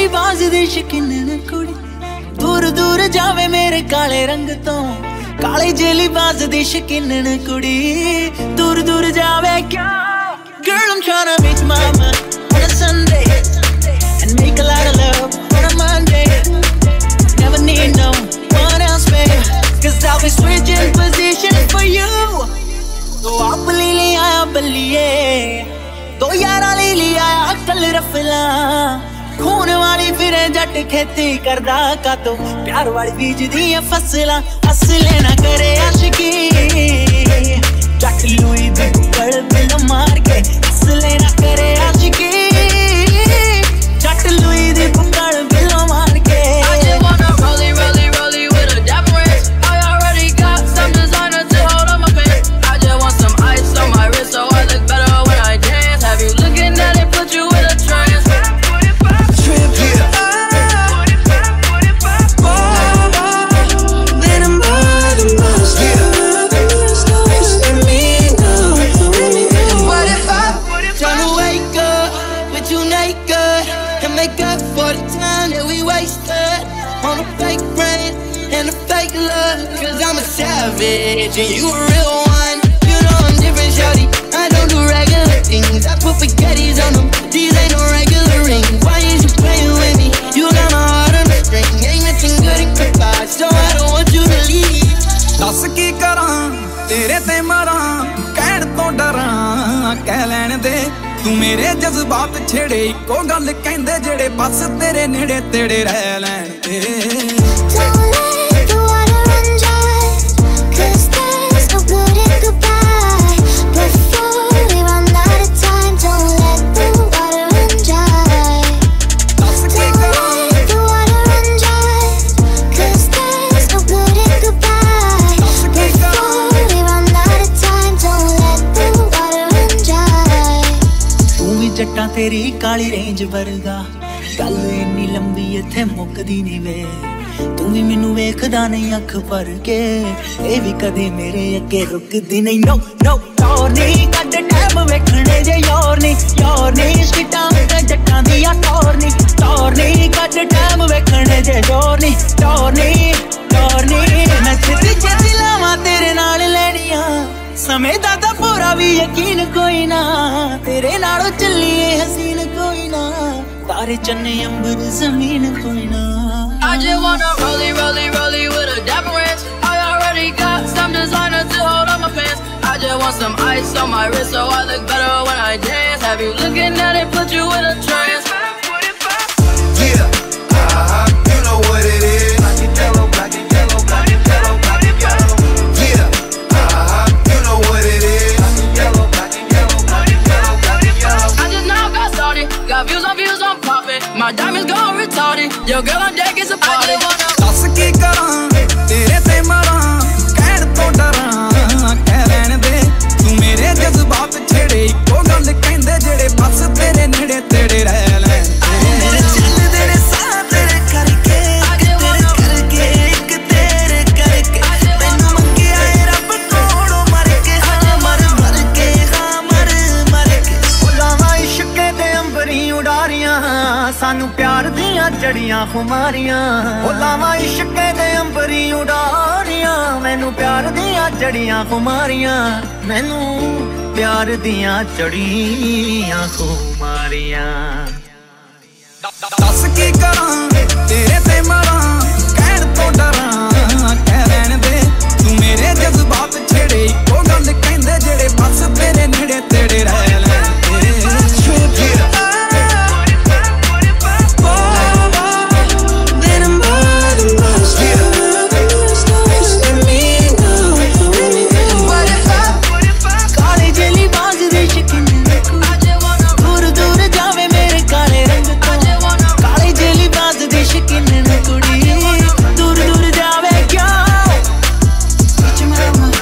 जेली बाज दी शकीनन कुड़ी दूर दूर जावे मेरे काले रंग तो काले जेली बाज दी शकीनन कुड़ी दूर दूर जावे क्या Girl, I'm tryna make my mind on a Sunday and make a lot of love on a Monday. Never need no one else, babe, cause I'll be switching positions for you. तो आप ले आया बल्लिए तो यारा ले आया कल रफला खून वाली फिरे जट खेती करदा का तो प्यार वाली बीज दी फसला असले ना करे आशिकी जट लुई दी कड़ बिल मार के असले ना करे आशिकी जट लुई दी कड़ बिल मार के I just wanna rollie with a dapper ass. I already got some designer to hold on my pants. I just want some ice on my wrist so I look better when I dance. Have you looking at it, put you in a trance. Trip, yeah. Make up for the time that we wasted on a fake friend and a fake love. Cause I'm a savage and you a real one. You know I'm different, shawty. I don't do regular things. I put spaghettis on them. These ain't no regular rings. Why is you playing with me? You got my heart on the string. Ain't nothing good in goodbye, so I don't want you to leave. ਦੱਸ ਕੀ ਕਰਾਂ ਤੇਰੇ ਤੇ ਮਰਾਂ ਕਹਿਣ ਤੋਂ ਡਰਾਂ ਕਹਿ ਲੈਣ ਦੇ ਤੂੰ ਮੇਰੇ ਜਜ਼ਬਾਤ ਛੇੜੇ ਇੱਕੋ ਗੱਲ ਕਹਿੰਦੇ ਜਿਹੜੇ ਬਸ ਤੇਰੇ ਨੇੜੇ ਤੇੜੇ ਰਹਿ ਲੈਣ ਤੇ जट्टा तेरी काली रेंज वर्गा गल इन्नी लंबी इत्थे मुकदी नहीं वे तू भी मैनू वेखदा नहीं अख भर के ए भी कदे मेरे अगे रुकदी नहीं नो नो टोर नहीं कद टाइम वेखणे जे यार नहीं स्टिटां ते जट्टां दियां टोर नहीं कद टाइम वेखणे जे यार नहीं मैं तेरी जदी लावां तेरे नाल लैणियां समय दादा पूरा भी यकीन कोई ना तेरे नालों चलिए हसीन कोई ना तारे चन्ने अंबर जमीन कोई ना I just wanna rollie with a dapper ass. I already got some designer to hold on my pants. I just want some ice on my wrist so I look better when I dance. Have you looking at it, put you in a trance. Yeah, you know what it is. Black and yellow, black and yellow, black and yellow, black and yellow. Yeah, you know what it is. Black and yellow, black and yellow, black and yellow. I just now got started, got views on poppin'. My diamonds gone retarded. Yo girl on deck is a party. ਦੱਸ ਕੀ ਕਰਾਂ ਤੇਰੇ ਤੇ ਮਰਾਂ ਕਹਿਣ ਤੋਂ ਡਰਾਂ ਕਹਿ ਲੈਣ ਦੇ ਤੂੰ ਮੇਰੇ ਜਜ਼ਬਾਤ ਛੇੜੇ ਇੱਕੋ ਗੱਲ ਕਹਿੰਦੇ ਜਿਹੜੇ ਬਸ ਤੇਰੇ ਨੇੜੇ ਤੇੜੇ ਰਹਿ ਲੈਣ ਮੇਰੇ ਚੱਲਦੇ ਨੇ ਸਾਹ ਤੇਰੇ ਕਰਕੇ ਤੇਰੇ ਕਰਕੇ ਇੱਕ ਤੇਰੇ ਕਰਕੇ ਤੈਨੂੰ ਮੰਗਿਆ ਏ ਰੱਬ ਕੋਲੋਂ ਮਰ ਕੇ ਹਾਂ ਮਰ ਕੇ ਹਾਂ ਮਰ ਕੇ ਫੁੱਲਾਂ ਇਸ਼ਕੇ ਦੇ ਅੰਬਰੀ ਉਡਾਰੀਆਂ ਸਾਨੂੰ ਪਿਆਰ ਦੀਆਂ ਜੜੀਆਂ ਖੁਮਾਰੀਆਂ ਫੁੱਲਾਂ ਇਸ਼ਕੇ ਦੇ ਅੰਬਰੀ ਉਡਾਰੀਆਂ ਮੈਨੂੰ ਪਿਆਰ ਦੀਆਂ ਜੜੀਆਂ ਖੁਮਾਰੀਆਂ ਮੈਨੂੰ ਪਿਆਰ ਦੀਆਂ ਜੜੀਆਂ ਖੁਮਾਰੀਆਂ ਦੱਸ ਕੀ ਕਰਾਂ ਤੇਰੇ ਤੇ ਮਰਾਂ ਕਹਿਣ ਤੋਂ ਡਰਾਂ ਕਹਿ ਲੈਣ ਦੇ ਤੂੰ ਮੇਰੇ ਜਜ਼ਬਾਤ ਛੇੜੇ ਇੱਕੋ ਗੱਲ ਕਹਿੰਦੇ ਜਿਹੜੇ ਬਸ ਤੇਰੇ ਨੇੜੇ ਤੇੜੇ ਰਹਿ ਲੈਣ Mama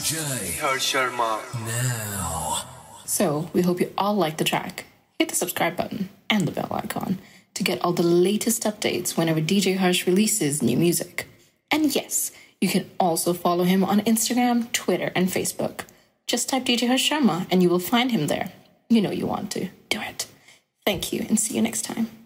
DJ Harsh Sharma. Now. So, we hope you all like the track. Hit the subscribe button and the bell icon to get all the latest updates whenever DJ Harsh releases new music. And yes, you can also follow him on Instagram, Twitter, and Facebook. Just type DJ Harsh Sharma and you will find him there. You know you want to. Do it. Thank you and see you next time.